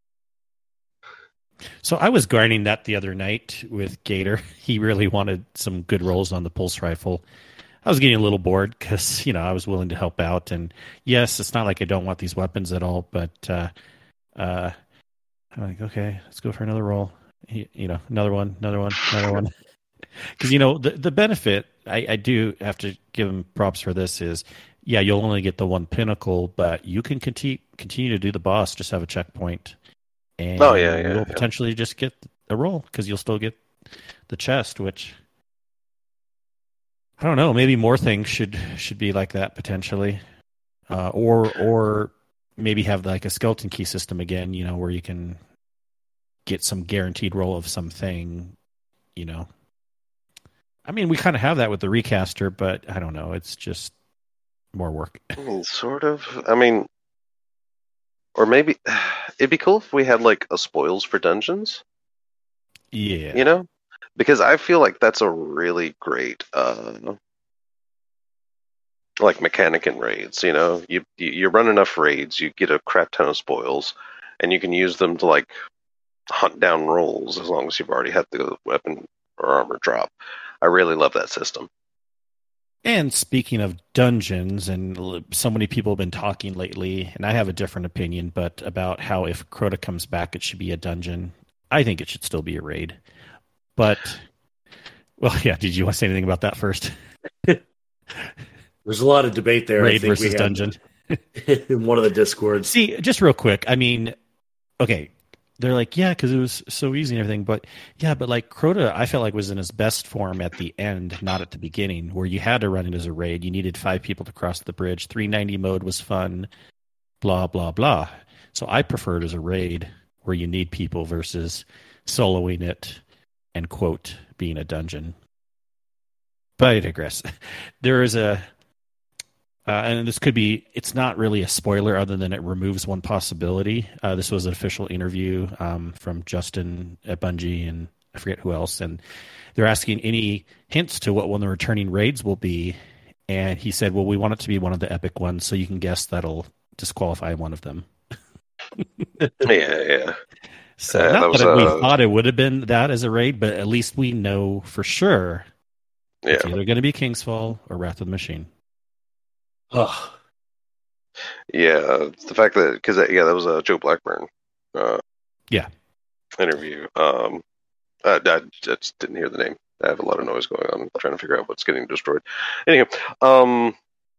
So I was grinding that the other night with Gator. He really wanted some good rolls on the pulse rifle. I was getting a little bored because, you know, I was willing to help out. And yes, it's not like I don't want these weapons at all, but uh, uh, I'm like, okay, let's go for another roll. He, you know, another one, another one, another one. Because, you know, the, the benefit, I, I do have to give him props for this is, yeah, you'll only get the one pinnacle, but you can continue, continue to do the boss, just have a checkpoint. And Oh, yeah, yeah, you'll yeah. potentially just get a roll because you'll still get the chest, which I don't know. Maybe more things should should be like that potentially, uh, or or maybe have like a skeleton key system again. You know, where you can get some guaranteed roll of something. You know, I mean, we kind of have that with the recaster, but I don't know. It's just more work. I mean, sort of. I mean, or maybe it'd be cool if we had like a spoils for dungeons. Yeah, You know, because I feel like that's a really great, uh, like mechanic in raids. You know, you you you run enough raids, you get a crap ton of spoils, and you can use them to like hunt down rolls as long as you've already had the weapon or armor drop. I really love that system. And speaking of dungeons, and l- so many people have been talking lately, and I have a different opinion, but about how if Crota comes back, it should be a dungeon. I think it should still be a raid. But, well, yeah, did you want to say anything about that first? There's a lot of debate there. I Raid think we versus had dungeon. in one of the discords. See, just real quick, I mean, okay, they're like, yeah, because it was so easy and everything, but yeah, but like Crota, I felt like was in his best form at the end, not at the beginning, where you had to run it as a raid. You needed five people to cross the bridge. three ninety mode was fun, blah, blah, blah. So I prefer it as a raid where you need people versus soloing it and, quote, being a dungeon. But I digress. There is a, uh, and this could be, it's not really a spoiler other than it removes one possibility. Uh, this was an official interview um, from Justin at Bungie and I forget who else. And they're asking any hints to what one of the returning raids will be. And he said, well, we want it to be one of the epic ones, so you can guess that'll disqualify one of them. yeah, yeah. So uh, not that, was, that we uh, thought it would have been that as a raid, but at least we know for sure yeah. it's either going to be Kingsfall or Wrath of the Machine. Ugh. Yeah, it's the fact that, because, yeah, that was a Joe Blackburn uh, yeah. interview. Um, I, I just didn't hear the name. I have a lot of noise going on. I'm trying to figure out what's getting destroyed. Anyhow, um,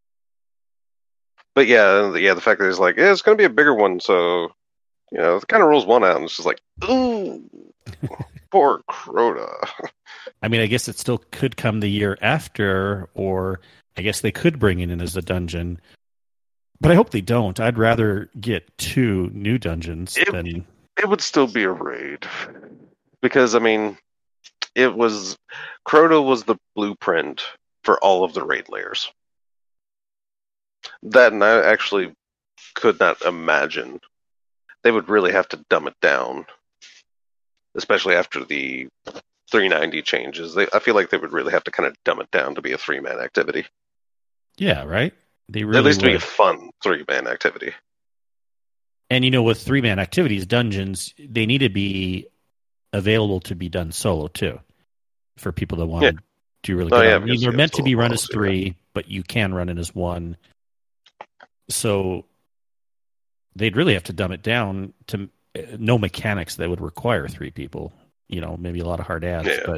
but yeah, yeah, the fact that it's like, yeah, it's going to be a bigger one, so, you know, it kind of rolls one out, and it's just like, ooh, poor Crota. I mean, I guess it still could come the year after, or I guess they could bring it in as a dungeon. But I hope they don't. I'd rather get two new dungeons it, than... It would still be a raid. Because, I mean, it was... Crota was the blueprint for all of the raid layers. That, and I actually could not imagine. They would really have to dumb it down. Especially after the three ninety changes. They, I feel like they would really have to kind of dumb it down to be a three-man activity. Yeah, right? They really At least to would. be a fun three-man activity. And, you know, with three-man activities, dungeons, they need to be available to be done solo, too, for people that want Yeah. to do really Oh, good. yeah, I mean, because, they're yeah, meant to be solo run models, as yeah. three, but you can run it as one. So they'd really have to dumb it down to uh, no mechanics that would require three people. You know, maybe a lot of hard ads, Yeah. but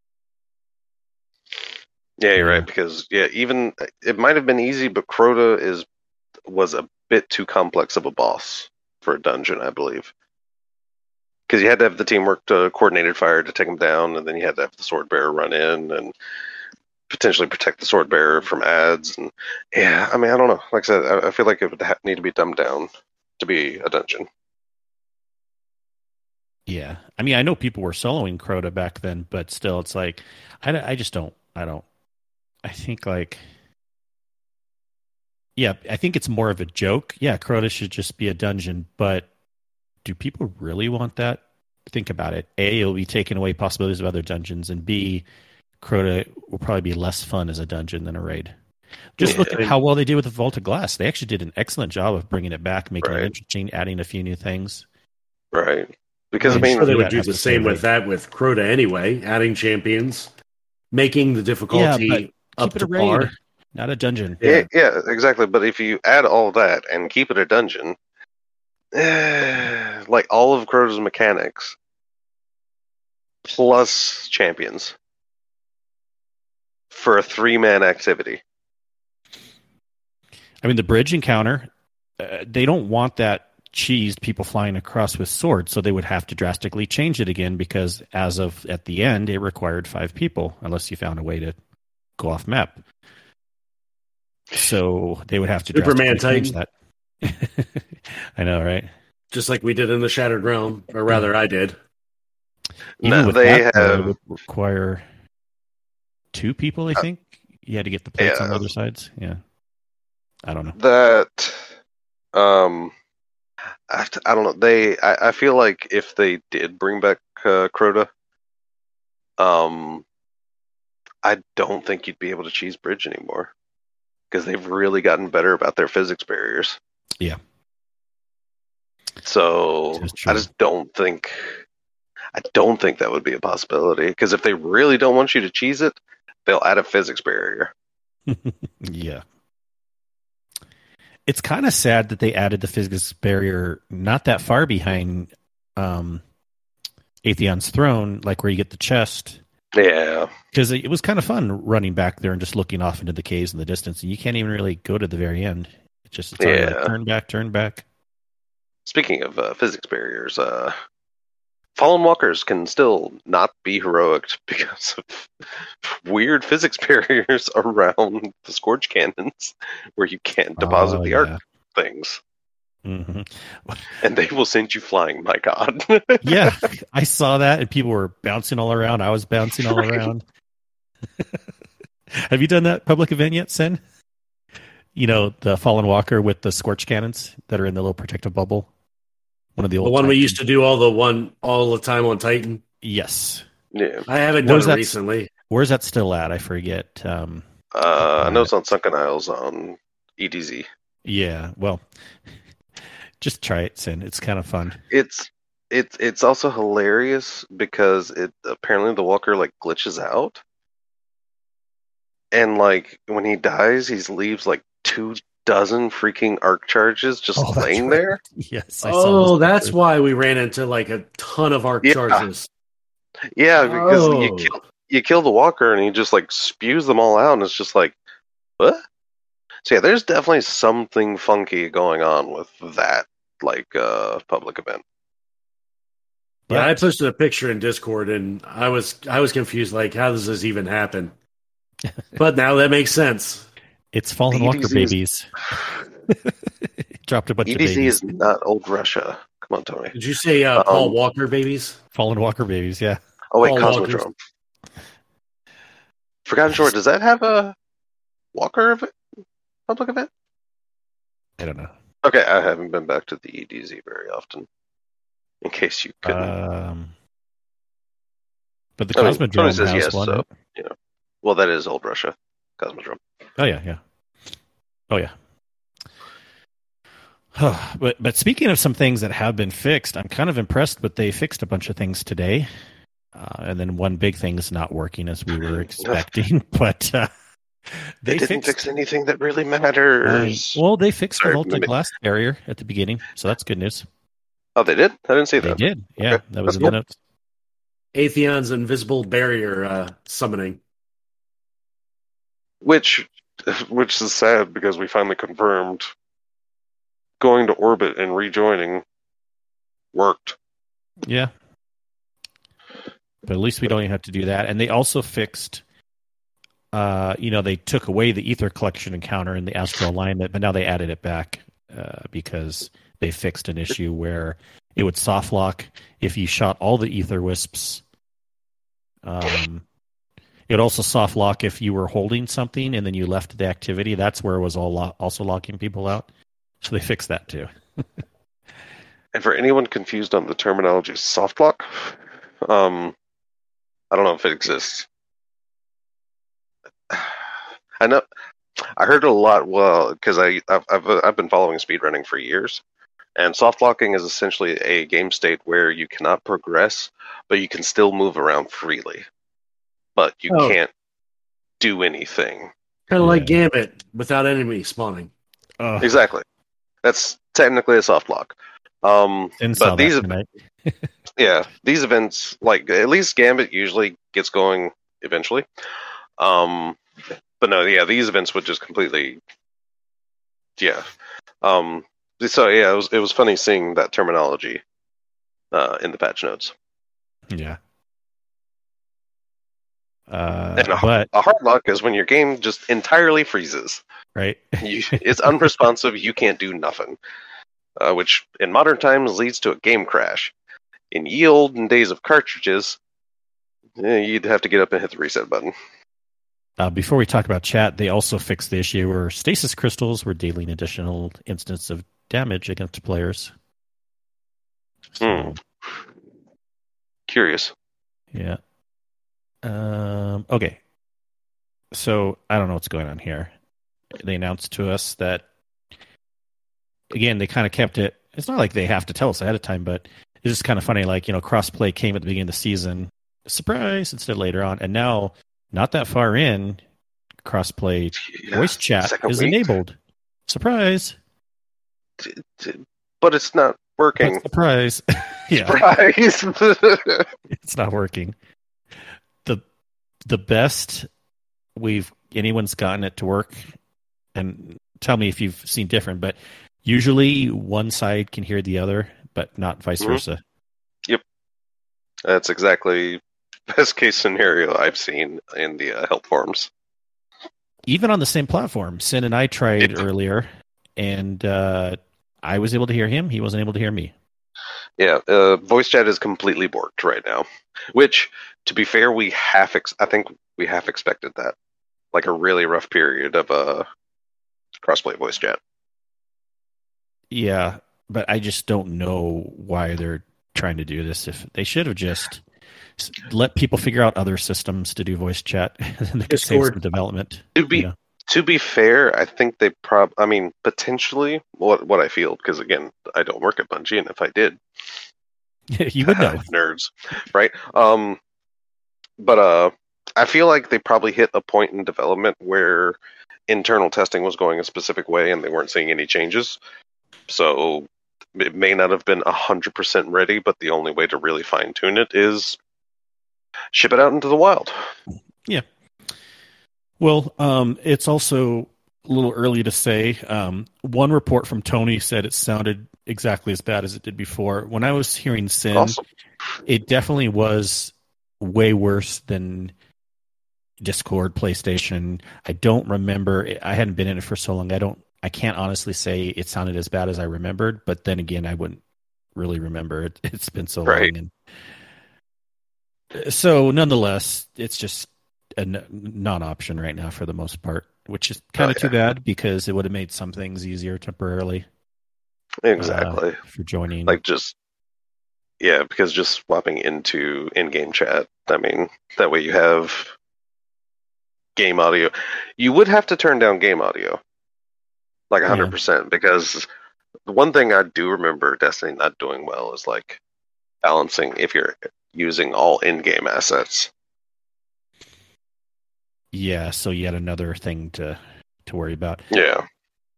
Yeah, you're Yeah. right. Because yeah, even it might have been easy, but Crota is was a bit too complex of a boss for a dungeon, I believe. Because you had to have the teamwork to coordinated fire to take him down, and then you had to have the sword bearer run in and potentially protect the sword bearer from ads. And yeah, I mean, I don't know. Like I said, I, I feel like it would ha- need to be dumbed down to be a dungeon. yeah. I mean, I know people were soloing Crota back then, but still, it's like, I, don't- I just don't, I don't, I think like, yeah, I think it's more of a joke. Yeah, Crota should just be a dungeon, but do people really want that? Think about it. A, it'll be taking away possibilities of other dungeons, and B, Crota will probably be less fun as a dungeon than a raid. Just look Yeah. at how well they did with the Vault of Glass. They actually did an excellent job of bringing it back, making Right. it interesting, adding a few new things. Right. Because, I'm I mean, sure they yeah, would do as the a same raid. with that with Crota anyway, adding champions, making the difficulty Yeah, but up keep it to a raid, par. not a dungeon. yeah, yeah, exactly. But if you add all that and keep it a dungeon, eh, like all of Crota's mechanics plus champions for a three-man activity. I mean, the bridge encounter, uh, they don't want that cheesed people flying across with swords, so they would have to drastically change it again because as of at the end, it required five people, unless you found a way to go off map. So they would have to Superman drastically change that. I know, right? Just like we did in the Shattered Realm, or rather, I did. Even No, with they that, though, it have would require two people, I think. You had to get the plates on yeah. the other sides. Yeah. I don't know. that. Um, I, I don't know. They, I, I feel like if they did bring back uh, Crota, um, I don't think you'd be able to cheese bridge anymore because they've really gotten better about their physics barriers. Yeah. So That's true. I just don't think, I don't think that would be a possibility because if they really don't want you to cheese it, they'll add a physics barrier. Yeah. It's kind of sad that they added the physics barrier not that far behind um, Atheon's throne, like where you get the chest. Yeah. Because it was kind of fun running back there and just looking off into the caves in the distance. And you can't even really go to the very end. It's just it's yeah. like, turn back, turn back. Speaking of uh, physics barriers, uh, Fallen Walkers can still not be heroic because of weird physics barriers around the Scourge cannons where you can't deposit oh, the yeah. arc things. Mm-hmm. And they will send you flying, my God. Yeah, I saw that, and people were bouncing all around. I was bouncing all Right. around. Have you done that public event yet, Sen? You know, the Fallen Walker with the scorch cannons that are in the little protective bubble? One of the old The one we Titan- used to do all the one all the time on Titan. Yes. Yeah. I haven't done Where's it that- recently. Where's that still at? I forget. Um, Uh, I know it's on Sunken Isles on E D Z. yeah, well, just try it, Sen. It's kind of fun. It's it's it's also hilarious because it apparently the walker like glitches out, and like when he dies, he leaves like two dozen freaking arc charges just Oh, that's laying right. there. Yes. I saw Oh, this that's picture. why we ran into like a ton of arc Yeah. charges. Yeah, because you Oh. kill you kill the walker and he just like spews them all out, and it's just like, what? So yeah, there's definitely something funky going on with that like uh public event. Yeah, I But- posted a picture in Discord, and I was I was confused. Like, how does this even happen? But now that makes sense. It's Fallen The Walker E D Z is- babies. Dropped a bunch E of D Z babies. is not old Russia. Come on, Tony. Did you say uh, Paul Um, Walker babies? Fallen Walker babies, yeah. Oh wait, Paul Walker's- Cosmodrome. Forgotten Shore. Does that have a Walker event, public event? I don't know. Okay, I haven't been back to the E D Z very often. In case you couldn't. Um, but the I mean, Cosmodrome Tony says has yes, one. so- well, that is old Russia. Cosmodrome. Oh yeah, yeah. Oh yeah. but but speaking of some things that have been fixed, I'm kind of impressed. But they fixed a bunch of things today, uh, and then one big thing is not working as we were expecting. But uh, They, they didn't fixed. fix anything that really uh, matters. well, they fixed Sorry, the maybe- multi-glass barrier at the beginning, so that's good news. Oh, they did? I didn't see They that. did, yeah. Okay, That was that's in cool. the notes. Atheon's invisible barrier uh, summoning. Which, which is sad because we finally confirmed going to orbit and rejoining worked. Yeah. But at least we don't even have to do that. And they also fixed, uh, you know, they took away the ether collection encounter in the astral alignment, but now they added it back uh, because they fixed an issue where it would soft lock if you shot all the ether wisps. Um, it would also soft lock if you were holding something and then you left the activity. That's where it was all lo- also locking people out. So they fixed that too. And for anyone confused on the terminology soft lock, um, I don't know if it exists. I know I heard it a lot. Well, because I I've, I've I've been following speedrunning for years, and soft locking is essentially a game state where you cannot progress, but you can still move around freely, but you Oh. can't do anything. Kind of like Yeah. Gambit without enemy spawning. Oh, Exactly. That's technically a soft lock. Um, Finn saw but that these tonight. yeah, these events, like at least Gambit usually gets going eventually. Um, but no, yeah, these events would just completely, yeah. Um, so yeah, it was it was funny seeing that terminology uh, in the patch notes. Yeah. Uh, And a, but a hard lock is when your game just entirely freezes. right, You, it's unresponsive. You can't do nothing, uh, which in modern times leads to a game crash. In ye olden days of cartridges, eh, you'd have to get up and hit the reset button. uh, before we talk about chat, they also fixed the issue where stasis crystals were dealing additional instance of damage against players. So, Hmm. Curious. yeah. Um, okay. So I don't know what's going on here. They announced to us that again they kind of kept it. It's not like they have to tell us ahead of time, but it's just kind of funny. Like you know, crossplay came at the beginning of the season, surprise, instead later on, and now not that far in, crossplay Yeah, voice chat second is week. enabled. Surprise! t- t- But it's not working. But surprise! Yeah, Surprise! it's not working. the The best we've anyone's gotten it to work, and tell me if you've seen different, but usually one side can hear the other, but not vice Mhm. versa. That's exactly best case scenario I've seen in the uh, help forums. Even on the same platform, Sin and I tried Yeah. earlier, and uh, I was able to hear him. He wasn't able to hear me. Yeah, uh, voice chat is completely borked right now. Which, to be fair, we half ex- I think we half expected that, like a really rough period of uh, crossplay voice chat. Yeah, but I just don't know why they're trying to do this. If they should have just let people figure out other systems to do voice chat, and they could save some development. To be you know? to be fair, I think they prob. I mean, potentially, what what I feel, because again, I don't work at Bungie, and if I did, you would know, nerds, right? Um, but uh, I feel like they probably hit a point in development where internal testing was going a specific way, and they weren't seeing any changes. So it may not have been one hundred percent ready, but the only way to really fine-tune it is ship it out into the wild. Yeah. Well, um, it's also a little early to say. Um, one report from Tony said it sounded exactly as bad as it did before. When I was hearing Sin, Awesome. It definitely was way worse than Discord, PlayStation. I don't remember. I hadn't been in it for so long. I don't. I can't honestly say it sounded as bad as I remembered. But then again, I wouldn't really remember. It, it's been so right. long, and so nonetheless, it's just a n- non-option right now for the most part, which is kind of oh, yeah. too bad because it would have made some things easier temporarily. Exactly. Uh, for joining, like just yeah, because just swapping into in-game chat. I mean, that way you have game audio. You would have to turn down game audio, like one hundred yeah. percent, because the one thing I do remember Destiny not doing well is like balancing if you're using all in-game assets. Yeah, so yet another thing to to worry about. Yeah.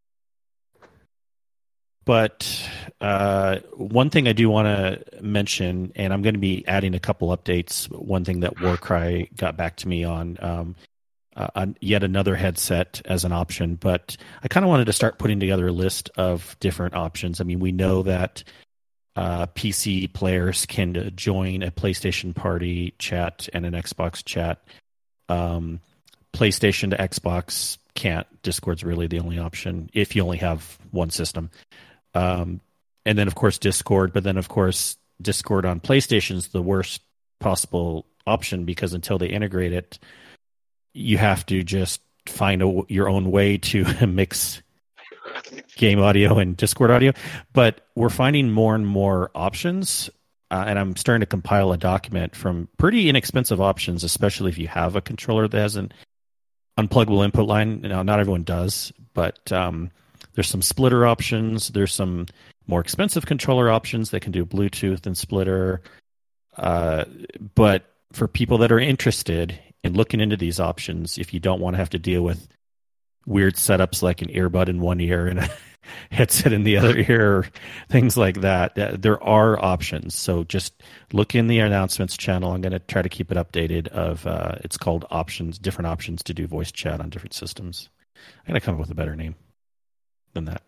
But uh, one thing I do want to mention, and I'm going to be adding a couple updates. One thing that Warcry got back to me on, um, uh, on yet another headset as an option. But I kind of wanted to start putting together a list of different options. I mean, we know that uh, P C players can join a PlayStation party chat and an Xbox chat. Um, PlayStation to Xbox can't. Discord's really the only option if you only have one system. Um, and then, of course, Discord. But then, of course, Discord on PlayStation is the worst possible option because until they integrate it, you have to just find a, your own way to mix game audio and Discord audio. But we're finding more and more options. Uh, and I'm starting to compile a document from pretty inexpensive options, especially if you have a controller that has an unpluggable input line. Now, not everyone does, but um, there's some splitter options. There's some more expensive controller options that can do Bluetooth and splitter. Uh, but for people that are interested in looking into these options, if you don't want to have to deal with weird setups like an earbud in one ear and a headset in the other ear, things like that, there are options. So just look in the announcements channel. I'm going to try to keep it updated. Of uh, it's called options, different options to do voice chat on different systems. I'm going to come up with a better name than that.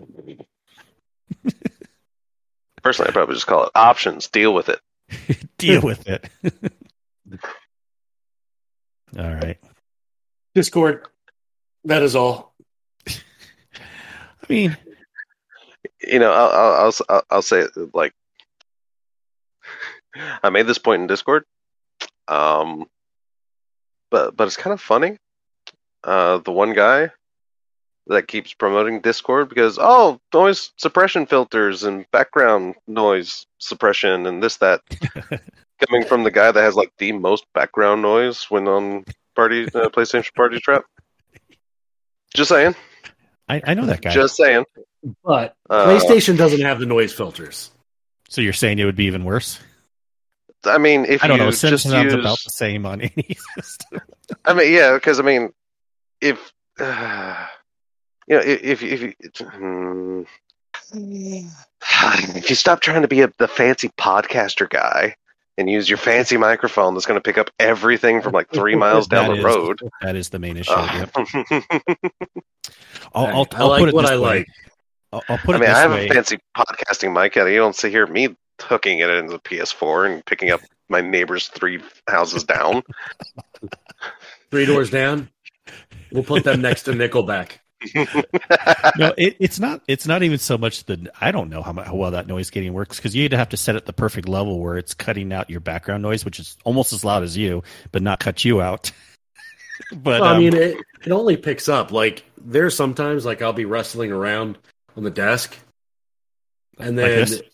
Personally, I'd probably just call it options. Deal with it. Deal with it. All right. Discord. That is all. I mean, you know, I'll, I'll I'll I'll say it like I made this point in Discord, um, but but it's kind of funny. Uh, the one guy that keeps promoting Discord because oh, noise suppression filters and background noise suppression and this that, coming from the guy that has like the most background noise when on party uh, PlayStation Party Trap. Just saying. I, I know that guy. Just saying. But uh, PlayStation doesn't have the noise filters. So you're saying it would be even worse? I mean, if I don't you know. just use about the same on any system. I mean, yeah, because I mean, if uh, you know, if if you, hmm, if you stop trying to be a, the fancy podcaster guy and use your fancy microphone that's going to pick up everything from like three miles down that the is, road, that is the main issue. Uh, yep. I'll, I'll, I I'll like put it what this I way. like. I'll, I'll put I it mean, this I have way. a fancy podcasting mic, and you don't see here me hooking it into the P S four and picking up my neighbor's three houses down. Three doors down. We'll put them next to Nickelback. No, it, it's not. It's not even so much the. I don't know how, mu- how well that noise gating works because you'd have to set it the perfect level where it's cutting out your background noise, which is almost as loud as you, but not cut you out. But Well, I um, mean, it, it only picks up. Like, there's sometimes, like, I'll be wrestling around on the desk, and Like then. this?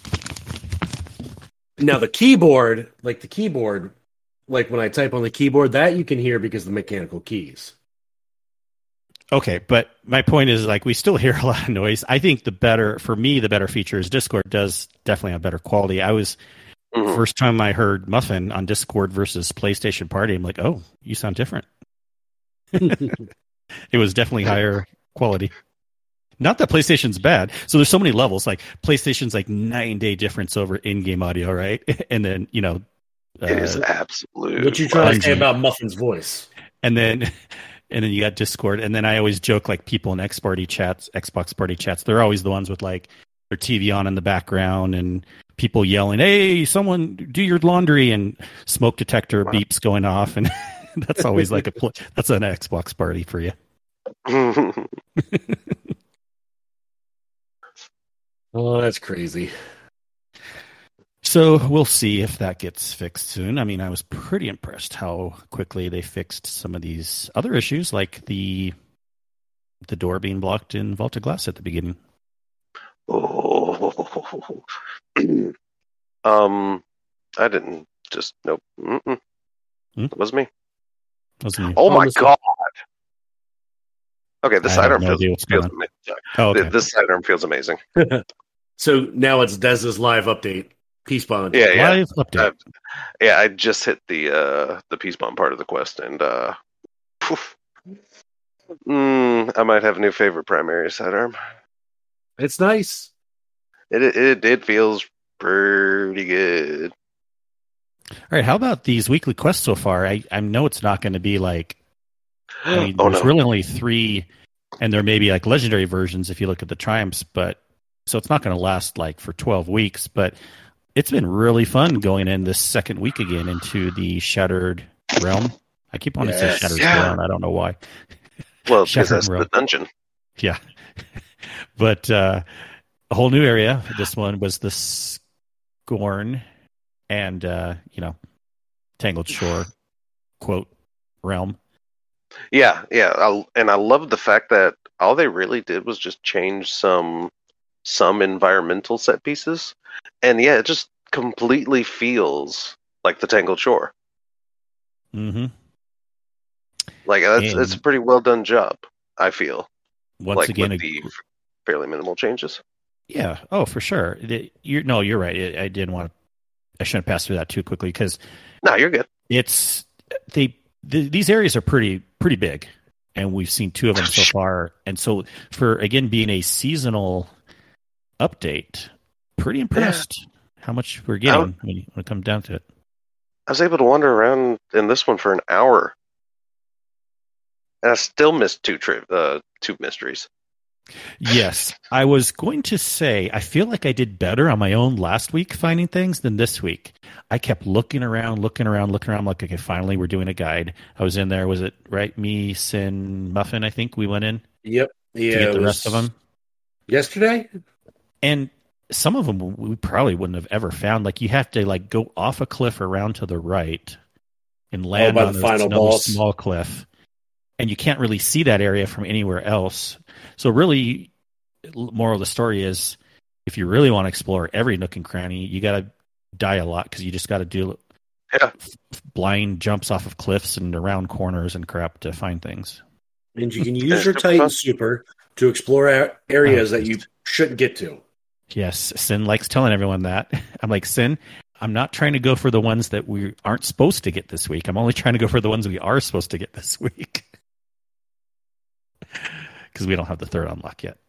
Now, the keyboard, like the keyboard, like when I type on the keyboard, that you can hear because of the mechanical keys. okay, but my point is like we still hear a lot of noise. I think the better for me, the better feature is Discord does definitely have better quality. I was Mhm. first time I heard Muffin on Discord versus PlayStation Party. I'm like, oh, you sound different. It was definitely higher quality. Not that PlayStation's bad. So there's so many levels. Like PlayStation's like night and day difference over in-game audio, right? And then you know, uh, It is absolute. What you trying to say Bungie. about Muffin's voice? and then and then you got Discord. And then I always joke like people in X party chats, Xbox party chats. They're always the ones with like their T V on in the background and people yelling, "Hey, someone do your laundry!" and smoke detector Wow. beeps going off, and that's always like a pl- that's an Xbox party for you. Oh, that's crazy. So we'll see if that gets fixed soon. I mean, I was pretty impressed how quickly they fixed some of these other issues, like the the door being blocked in Vaulted Glass at the beginning. Oh. um, I didn't just nope. Mm-mm. Hmm? It was me. Wasn't you? Oh my Honestly. god. Okay, the I have sidearm no feels, idea what's feels going on. amazing. Oh, okay. This sidearm feels amazing. So now it's Dez's live update. Peace bond. Yeah, yeah, Live update. Uh, yeah. I just hit the uh the peace bomb part of the quest, and uh, poof. Mm, I might have a new favorite primary sidearm. It's nice. It it it feels pretty good. All right, how about these weekly quests so far? I, I know it's not going to be like, I mean, oh there's no! really only three, and there may be like legendary versions if you look at the triumphs, but so it's not going to last like for twelve weeks, but it's been really fun going in this second week again into the Shattered Realm. I keep wanting to say Yes. Shattered Yeah. Realm. I don't know why. Well, because Shattered that's Realm. the dungeon. Yeah. But uh, a whole new area. This one was the Scorn and, uh, you know, Tangled Shore, quote, realm. Yeah, yeah, I, and I love the fact that all they really did was just change some some environmental set pieces, and yeah, it just completely feels like the Tangled Shore. Mm-hmm. Like that's And- it's a pretty well done job. I feel Once like again, with a- the fairly minimal changes. yeah. Oh, for sure. It- you're, no, you're right. I I didn't want to, I shouldn't pass through that too quickly because No, you're good. it's, they, the, these areas are pretty, pretty big. And we've seen two of them so far. And so for, again, being a seasonal update, pretty impressed how much we're getting Um, when, you, when it comes down to it. I was able to wander around in this one for an hour, and I still missed two tri- uh, two mysteries. Yes, I was going to say I feel like I did better on my own last week finding things than this week. I kept looking around, looking around, looking around. Like, okay, finally we're doing a guide. I was in there. Was it right? Me, Sin, Muffin. I think we went in Yep. Yeah. to get it the was rest of them. Yesterday? And some of them we probably wouldn't have ever found. Like you have to like go off a cliff around to the right and land by on the this- final another boss. small cliff, and you can't really see that area from anywhere else. So really, moral of the story is, if you really want to explore every nook and cranny, you got to die a lot because you just got to do Yeah. blind jumps off of cliffs and around corners and crap to find things. And you can use your Titan Super to explore a- areas that you shouldn't get to. Yes, Sin likes telling everyone that. I'm like, Sin, I'm not trying to go for the ones that we aren't supposed to get this week. I'm only trying to go for the ones we are supposed to get this week. Because we don't have the third unlock yet.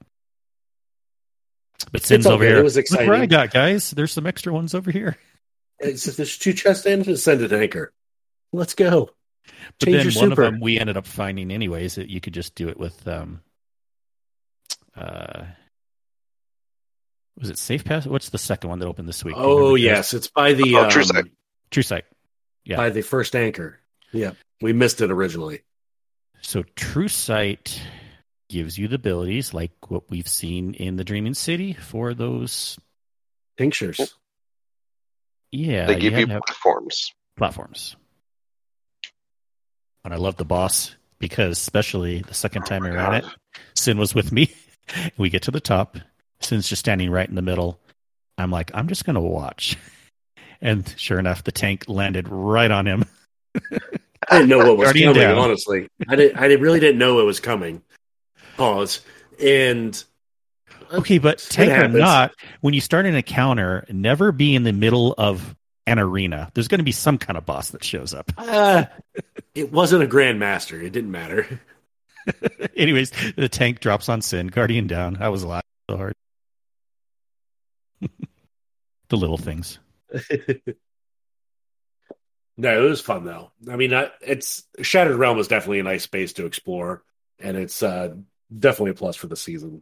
But Sin's all over good. here. It was Look exciting. what I got, guys. There's some extra ones over here. It's just, there's two chest ends, send it anchor. Let's go. But Change then your one super. of them we ended up finding anyways. That you could just do it with. Um, uh, was it Safe Pass? What's the second one that opened this week? Do you Oh remember? yes, it's by the Oh, um, True Sight. True Sight. Yeah. by the first anchor. Yeah, we missed it originally. So True Sight gives you the abilities like what we've seen in the Dreaming City for those tinctures. Yeah, they give you, you have platforms. platforms. And I love the boss because, especially the second Oh time my I ran it, God. Sin was with me. We get to the top. Sin's just standing right in the middle. I'm like, I'm just going to watch. And sure enough, the tank landed right on him. I didn't know what was Guardian coming, down. honestly. I did I really didn't know it was coming. Pause. And Okay, but it tank or happens. not, when you start an encounter, never be in the middle of an arena. There's going to be some kind of boss that shows up. Uh, it wasn't a grandmaster. It didn't matter. Anyways, the tank drops on Sin, Guardian down. I was laughing so hard. The little things. No, it was fun though. I mean, I, it's Shattered Realm is definitely a nice space to explore, and it's uh, definitely a plus for the season.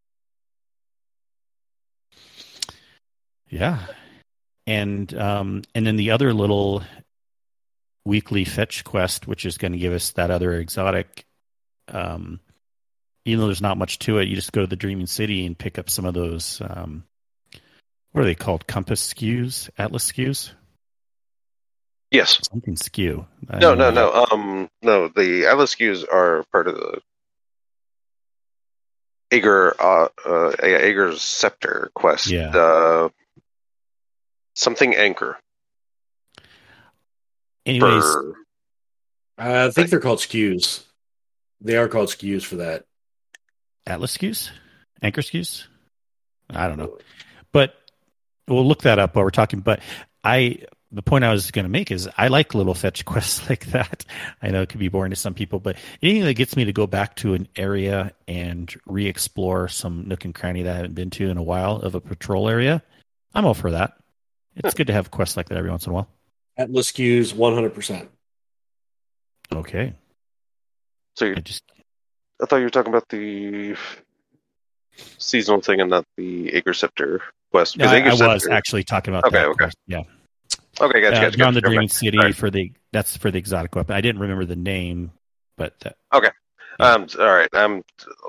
Yeah, and um, and then the other little weekly fetch quest, which is going to give us that other exotic. Um, even though there's not much to it, you just go to the Dreaming City and pick up some of those. Um, what are they called? Compass skews, Atlas skews. Yes. Something skew. I No, don't no, know. no. Um, no. The Atlas skews are part of the Ager, uh, uh, Ager's Scepter quest. Yeah. Uh, something anchor. Anyways, For, Uh, I think they're called skews. They are called skews for that. Atlas skews, anchor skews. I don't know, but we'll look that up while we're talking. But I, the point I was going to make is I like little fetch quests like that. I know it can be boring to some people, but anything that gets me to go back to an area and re-explore some nook and cranny that I haven't been to in a while of a patrol area, I'm all for that. It's good to have quests like that every once in a while. Atlas skews, one hundred percent. Okay. so you, I just I thought you were talking about the seasonal thing and not the Ager Scepter quest. no, I, Ager I was Scepter- actually talking about Okay, that. okay. quest. Yeah. Okay, gotcha, Uh, gotcha, Beyond the gotcha. Dreaming Okay. City All right. for the that's for the exotic weapon. I didn't remember the name, but that, Okay. Yeah. Um. All right. Um.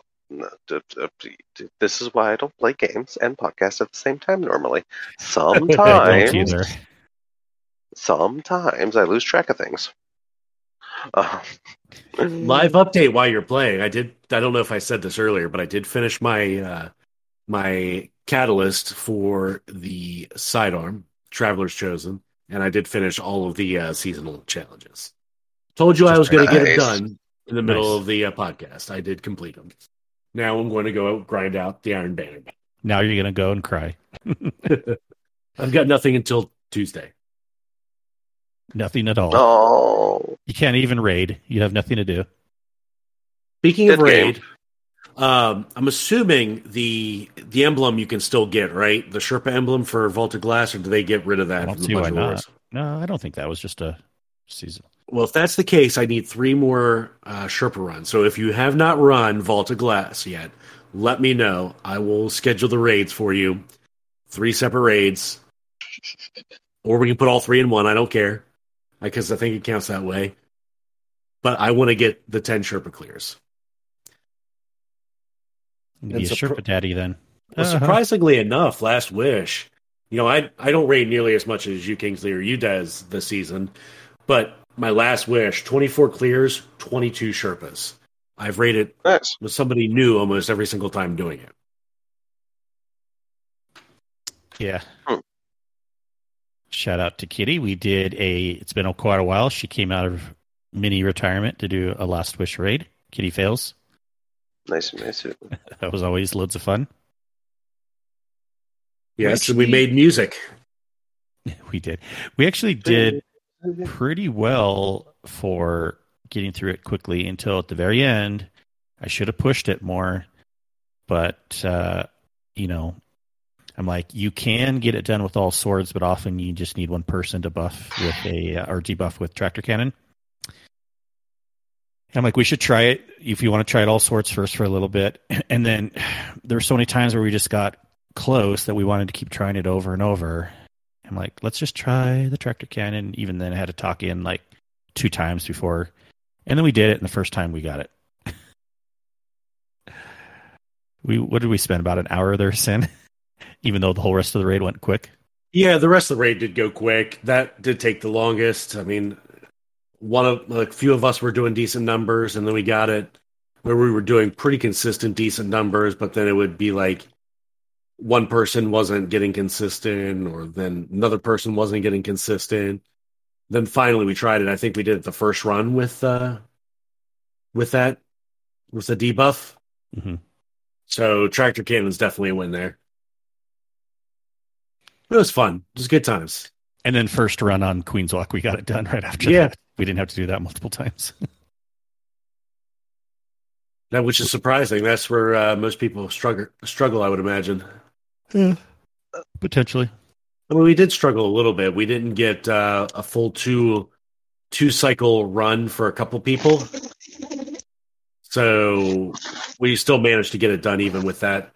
This is why I don't play games and podcasts at the same time normally. I Sometimes, don't either. sometimes I lose track of things. Uh, Live update while you're playing. I did. I don't know if I said this earlier, but I did finish my uh, my catalyst for the sidearm, Traveler's Chosen, and I did finish all of the uh, seasonal challenges. Told you I was going to get it Nice. done in the middle Nice. of the uh, podcast. I did complete them. Now I'm going to go grind out the Iron Banner. Now you're gonna go and cry. I've got nothing until Tuesday. Nothing at all. oh, You can't even raid. You have nothing to do. Speaking of Good game. raid, um, I'm assuming the the emblem you can still get, right? The Sherpa emblem for Vault of Glass, or do they get rid of I that don't from the see why Bunch of not. Wars? No, I don't think that was just a season. Well, if that's the case, I need three more uh, Sherpa runs. So if you have not run Vault of Glass yet, let me know. I will schedule the raids for you. Three separate raids. Or we can put all three in one. I don't care. Because I think it counts that way. But I want to get the ten Sherpa clears. You can be a It's a Sherpa pro- daddy then. Well, Uh-huh. surprisingly enough, Last Wish, you know, I I don't raid nearly as much as you, Kingsley, or you does this season, but my Last Wish, twenty-four clears, twenty-two Sherpas. I've raided nice. with somebody new almost every single time doing it. Yeah. Hmm. Shout out to Kitty. We did a. It's been a quite a while. She came out of mini retirement to do a Last Wish raid. Kitty fails. Nice, nice. That was always loads of fun. Yes, and we actually- made music. We did. We actually did pretty well for getting through it quickly until at the very end. I should have pushed it more, but uh, you know, I'm like, you can get it done with all swords, but often you just need one person to buff with a uh, or debuff with tractor cannon. And I'm like, we should try it if you want to try it all swords first for a little bit, and then there were so many times where we just got close that we wanted to keep trying it over and over. I'm like, let's just try the tractor cannon. Even then, I had to talk in like two times before, and then we did it. And the first time we got it. We what did we spend about an hour there, Sin? Even though the whole rest of the raid went quick. Yeah, the rest of the raid did go quick. That did take the longest. I mean, one of like few of us were doing decent numbers, and then we got it where we were doing pretty consistent decent numbers, but then it would be like one person wasn't getting consistent, or then another person wasn't getting consistent. Then finally we tried it. I think we did it the first run with uh with that with the debuff. Mm-hmm. So Tractor Cannon's definitely a win there. It was fun. It was good times. And then first run on Queen's Walk, we got it done right after yeah. that. We didn't have to do that multiple times. That which is surprising. That's where uh, most people struggle, struggle, I would imagine. Yeah, potentially. I mean, we did struggle a little bit. We didn't get uh, a full two two cycle run for a couple people. So we still managed to get it done even with that.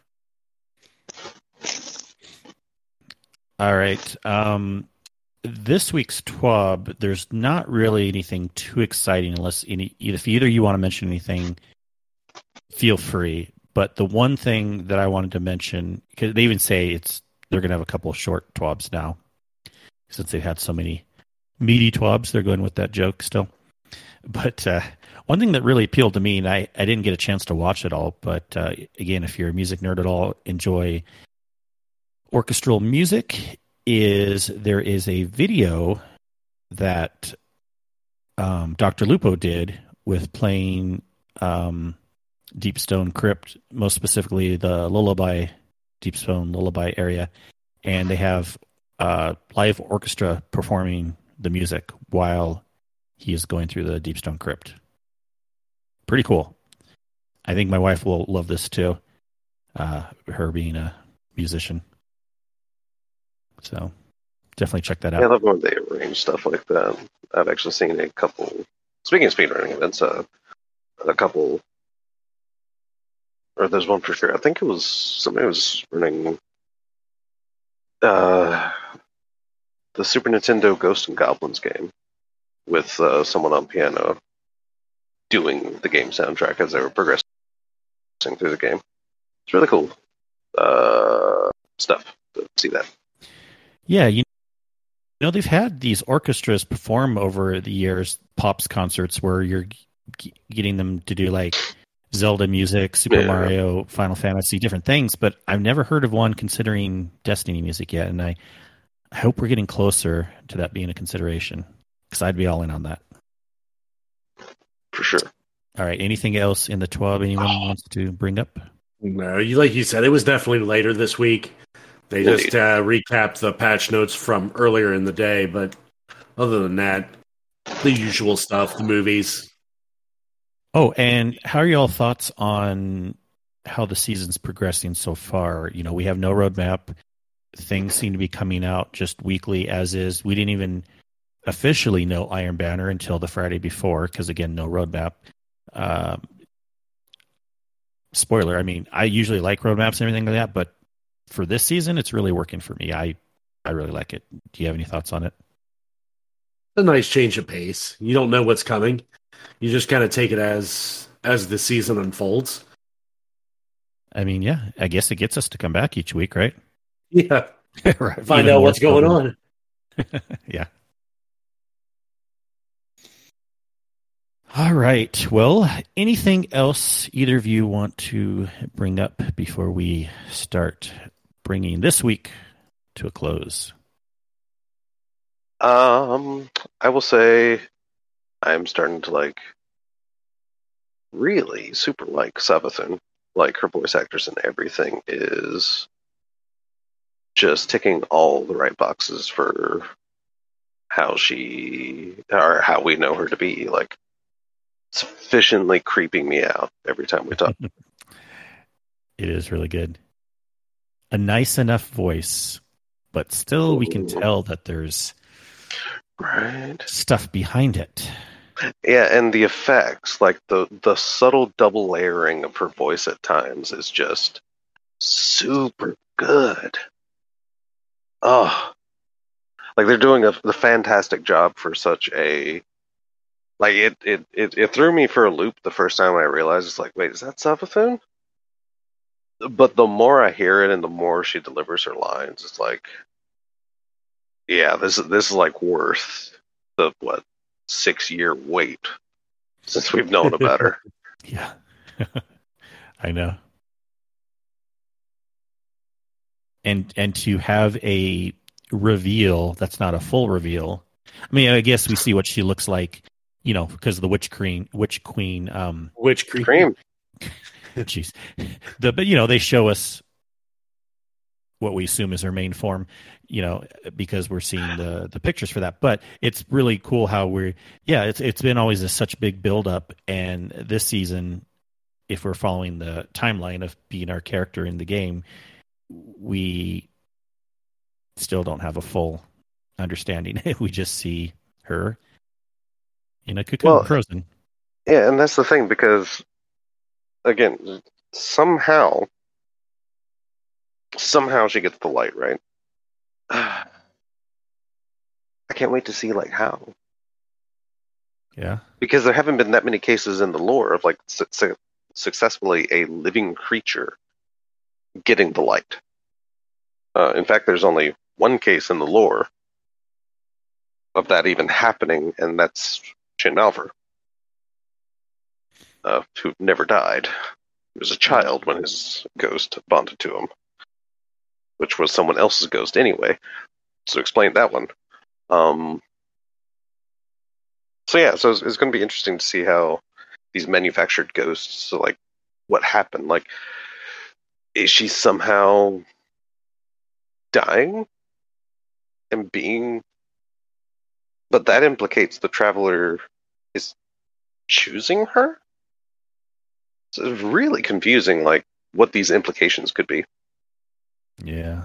All right. Um, this week's T W A B, there's not really anything too exciting unless any, if either you want to mention anything, feel free. But the one thing that I wanted to mention, because they even say it's they're going to have a couple of short T W A Bs now, since they've had so many meaty T W A Bs. They're going with that joke still. But uh, one thing that really appealed to me, and I, I didn't get a chance to watch it all, but uh, again, if you're a music nerd at all, enjoy orchestral music, is there is a video that um, Doctor Lupo did with playing um, Deep Stone Crypt, most specifically the Lullaby, Deep Stone Lullaby area, and they have uh, live orchestra performing the music while he is going through the Deep Stone Crypt. Pretty cool. I think my wife will love this too, uh, her being a musician. So definitely check that out. Yeah, I love when they arrange stuff like that. I've actually seen a couple, speaking of speedrunning events, uh, a couple, or there's one for sure. I think it was, somebody was running uh, the Super Nintendo Ghosts and Goblins game with uh, someone on piano doing the game soundtrack as they were progressing through the game. It's really cool uh, stuff to see that. Yeah, you know, they've had these orchestras perform over the years, Pops concerts, where you're g- getting them to do like Zelda music, Super Yeah. Mario, Final Fantasy, different things, but I've never heard of one considering Destiny music yet, and I, I hope we're getting closer to that being a consideration, because I'd be all in on that. For sure. All right, anything else in the T W A B anyone wants to bring up? No, you like you said, it was definitely later this week. They just uh, recapped the patch notes from earlier in the day, but other than that, the usual stuff, the movies. Oh, and how are y'all thoughts on how the season's progressing so far? You know, we have no roadmap. Things seem to be coming out just weekly as is. We didn't even officially know Iron Banner until the Friday before, because again, no roadmap. Um, spoiler, I mean, I usually like roadmaps and everything like that, but for this season, it's really working for me. I, I really like it. Do you have any thoughts on it? A nice change of pace. You don't know what's coming. You just kind of take it as as the season unfolds. I mean, yeah, I guess it gets us to come back each week, right? Yeah. Right. Find Even out more what's going fun. on. Yeah. All right. Well, anything else either of you want to bring up before we start bringing this week to a close? Um, I will say I'm starting to like really super like Savathun. Like her voice actors and everything is just ticking all the right boxes for how she or how we know her to be. Like sufficiently creeping me out every time we talk. It is really good. A nice enough voice, but still we can tell that there's right stuff behind it. Yeah, and the effects, like the the subtle double layering of her voice at times is just super good. Oh, like they're doing a the fantastic job for such a like it it, it it threw me for a loop the first time I realized it's like, wait, is that Savathun? but the more I hear it and the more she delivers her lines, it's like, yeah, this is this is like worth the what six year wait since we've known about her. Yeah, I know. And and to have a reveal that's not a full reveal. I mean, I guess we see what she looks like, you know, because of the Witch Queen. Witch Queen. Um, Witch Cream. Cream. Jeez, the but you know they show us what we assume is her main form, you know, because we're seeing the the pictures for that. But it's really cool how we're yeah, it's it's been always a, such big build up, and this season, if we're following the timeline of being our character in the game, we still don't have a full understanding. We just see her in a cocoon, Well, frozen. Yeah, and that's the thing because, again, somehow, somehow she gets the light, right? I can't wait to see like how, Yeah, because there haven't been that many cases in the lore of like su- su- successfully a living creature getting the light. Uh, in fact, there's only one case in the lore of that even happening, and that's Shin Malphur, uh, who never died. He was a child when his ghost bonded to him, which was someone else's ghost anyway. So explain that one. Um, so yeah, so it's, it's going to be interesting to see how these manufactured ghosts, so like what happened. Like, is she somehow dying and being, but that implicates the traveler is choosing her? So it's really confusing, like what these implications could be. yeah.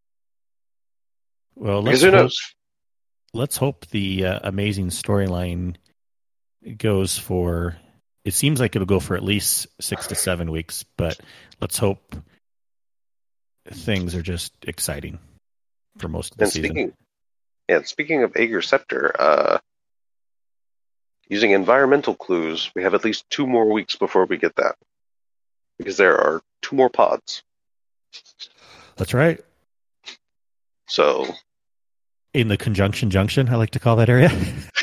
Well, Because let's who hope, knows? let's hope the uh, amazing storyline goes for. It seems like it'll go for at least six to seven weeks, but let's hope things are just exciting for most of the And season. speaking, yeah, speaking of Aegir Scepter, uh, using environmental clues, we have at least two more weeks before we get that, because there are two more pods. That's right. So In the conjunction junction, I like to call that area.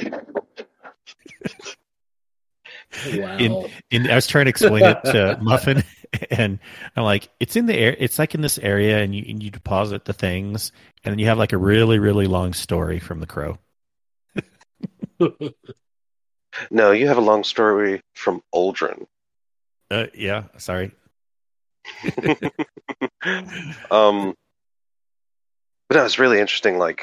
Wow. in, in I was trying to explain it to Muffin, and I'm like, it's in the air. It's like in this area, and you and you deposit the things, and then you have like a really really long story from the Crow. no, you have a long story from Uldren. Uh, yeah, sorry. um, but no, it's really interesting. Like,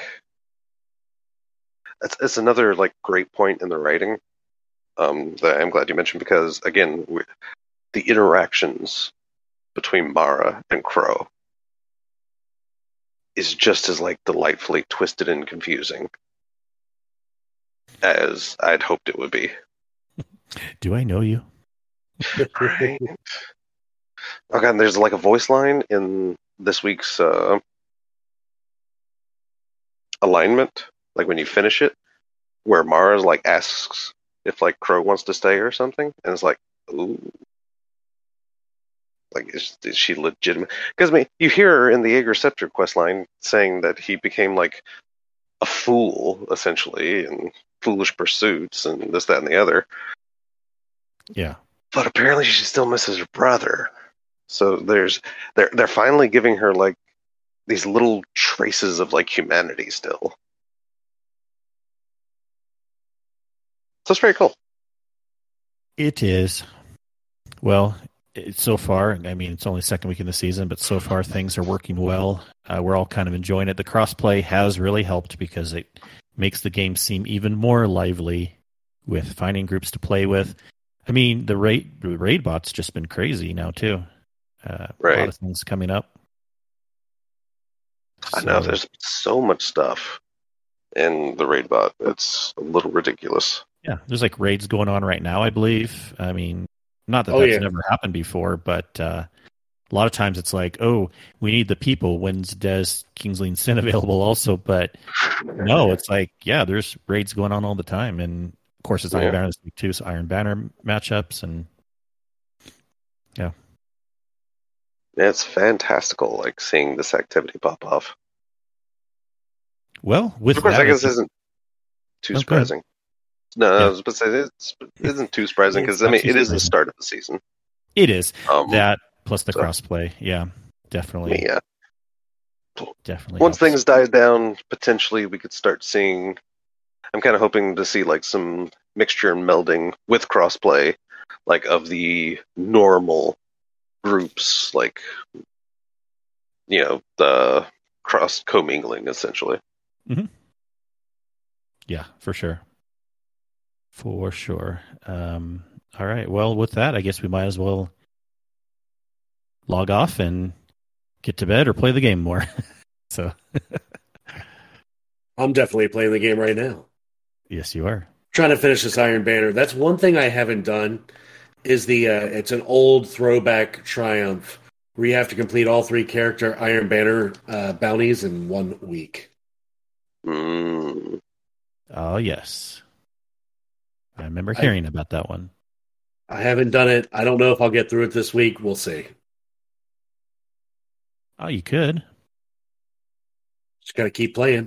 it's it's another like great point in the writing. Um, that I'm glad you mentioned because again, we, the interactions between Mara and Crow is just as like delightfully twisted and confusing as I'd hoped it would be. Do I know you? Right. Oh god, and there's like a voice line in this week's uh, alignment, like when you finish it, where Mara's like asks if like Crow wants to stay or something, and it's like, ooh, like is, is she legitimate? Because I mean, you hear her in the Aegir Scepter questline saying that he became like a fool essentially, and foolish pursuits, and this, that, and the other. Yeah. But apparently, she still misses her brother. So there's they're they're finally giving her like these little traces of like humanity still. So it's very cool. It is. Well, it's so far, I mean, it's only second week in the season, but so far things are working well. Uh, we're all kind of enjoying it. The crossplay has really helped because it makes the game seem even more lively with finding groups to play with. I mean, the raid, the raid bot's just been crazy now, too. Uh, Right. A lot of things coming up. I know So- there's so much stuff in the raid bot. It's a little ridiculous. Yeah, there's like raids going on right now, I believe. I mean, not that Oh, that's yeah. never happened before, but uh, a lot of times it's like, oh, we need the people. When's Des Kingsley and Sin available also? But no, it's like, yeah, there's raids going on all the time. And of course, it's Iron Yeah. Banner this week too, so Iron Banner matchups. And It's fantastical, like seeing this activity pop off. Well, with Of course, that, I guess think- isn't too Oh, go ahead. surprising. No, Yeah. I was about to say it's, it isn't too surprising because It's I not mean too it is the surprising. start of the season. it is Um, that plus the so- crossplay. Yeah, definitely, yeah. definitely. Once helps. things die down, potentially we could start seeing. I'm kind of hoping to see like some mixture and melding with crossplay, like of the normal groups, like you know the cross commingling essentially. Yeah, for sure. For sure. Um, all right. Well, with that, I guess we might as well log off and get to bed or play the game more. So, I'm definitely playing the game right now. yes, you are. Trying to finish this Iron Banner. That's one thing I haven't done. Is the uh, it's an old throwback Triumph where you have to complete all three character Iron Banner uh, bounties in one week. Mm, Oh, yes. I remember I- hearing about that one. I haven't done it. I don't know if I'll get through it this week. We'll see. Oh, you could. Just got to keep playing.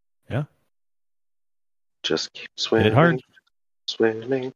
just keep Hit swimming, it hard. swimming.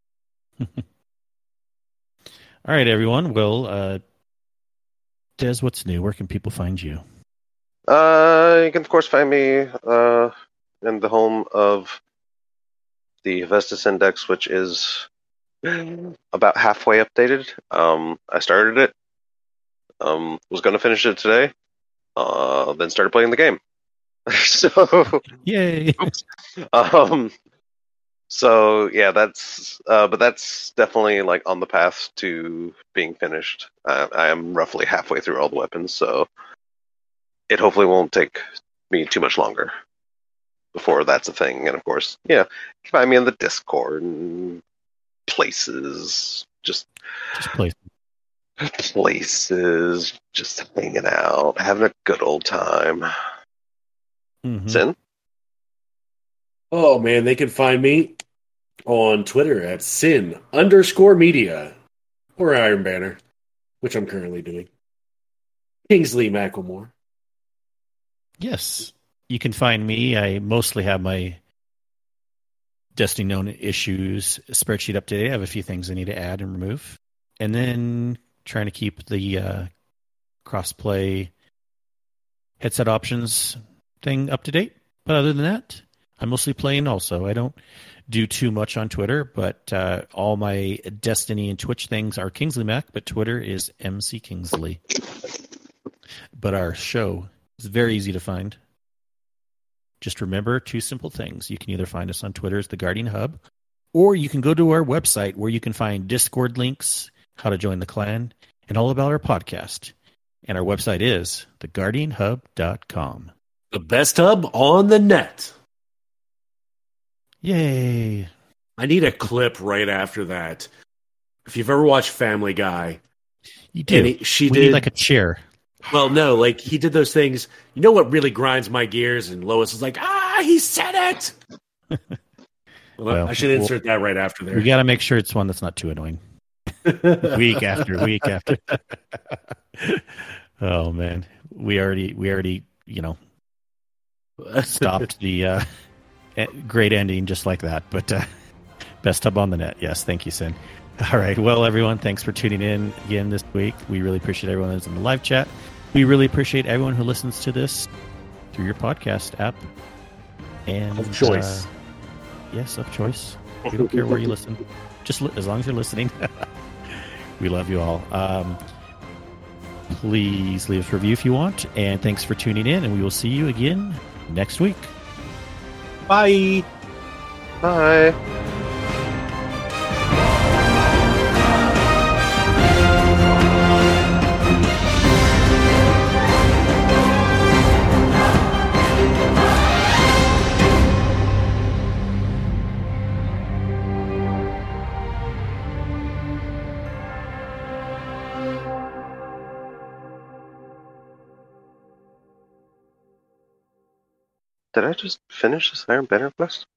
All right, everyone. Well, uh, Des, what's new? Where can people find you? Uh, you can of course find me uh in the home of the Vestas Index, which is about halfway updated. Um, I started it. Um, was going to finish it today. Uh, then started playing the game. so, Yay! um, so yeah, that's. Uh, but that's definitely like on the path to being finished. I, I am roughly halfway through all the weapons, so it hopefully won't take me too much longer before that's a thing. And of course, yeah, you can find me in the Discord and places, just Just play. places, just hanging out, having a good old time. Mhm. Sin? Oh man, they can find me on Twitter at sin underscore media or Iron Banner, which I'm currently doing. Kingsley Macklemore. Yes. You can find me. I mostly have my Destiny known issues spreadsheet up to date. I have a few things I need to add and remove. And then trying to keep the uh, crossplay headset options thing up to date. But other than that, I'm mostly playing also. I don't do too much on Twitter, but uh, all my Destiny and Twitch things are Kingsley Mac, but Twitter is M C Kingsley. But our show is very easy to find. Just remember two simple things. You can either find us on Twitter as The Guardian Hub, or you can go to our website where you can find Discord links, how to join the clan, and all about our podcast. And our website is the guardian hub dot com. The best hub on the net. Yay. I need a clip right after that. If you've ever watched Family Guy, You do. and he, she we did need like a chair. well, no, like he did those things. You know what really grinds my gears? And Lois is like, ah, he said it. well, Well, I should we'll- insert that right after there. We got to make sure it's one that's not too annoying. Week after week after. Oh man, we already we already you know stopped the uh, e- great ending just like that. But uh, best hub on the net. Yes, thank you, Sin. All right, well, everyone, thanks for tuning in again this week. We really appreciate everyone that's in the live chat. We really appreciate everyone who listens to this through your podcast app and Of choice. uh, yes, of choice. We don't care where you listen, just li- as long as you're listening. We love you all. Um, please leave us a review if you want. And thanks for tuning in. And we will see you again next week. Bye. Bye. Did I just finish this Iron Banner quest?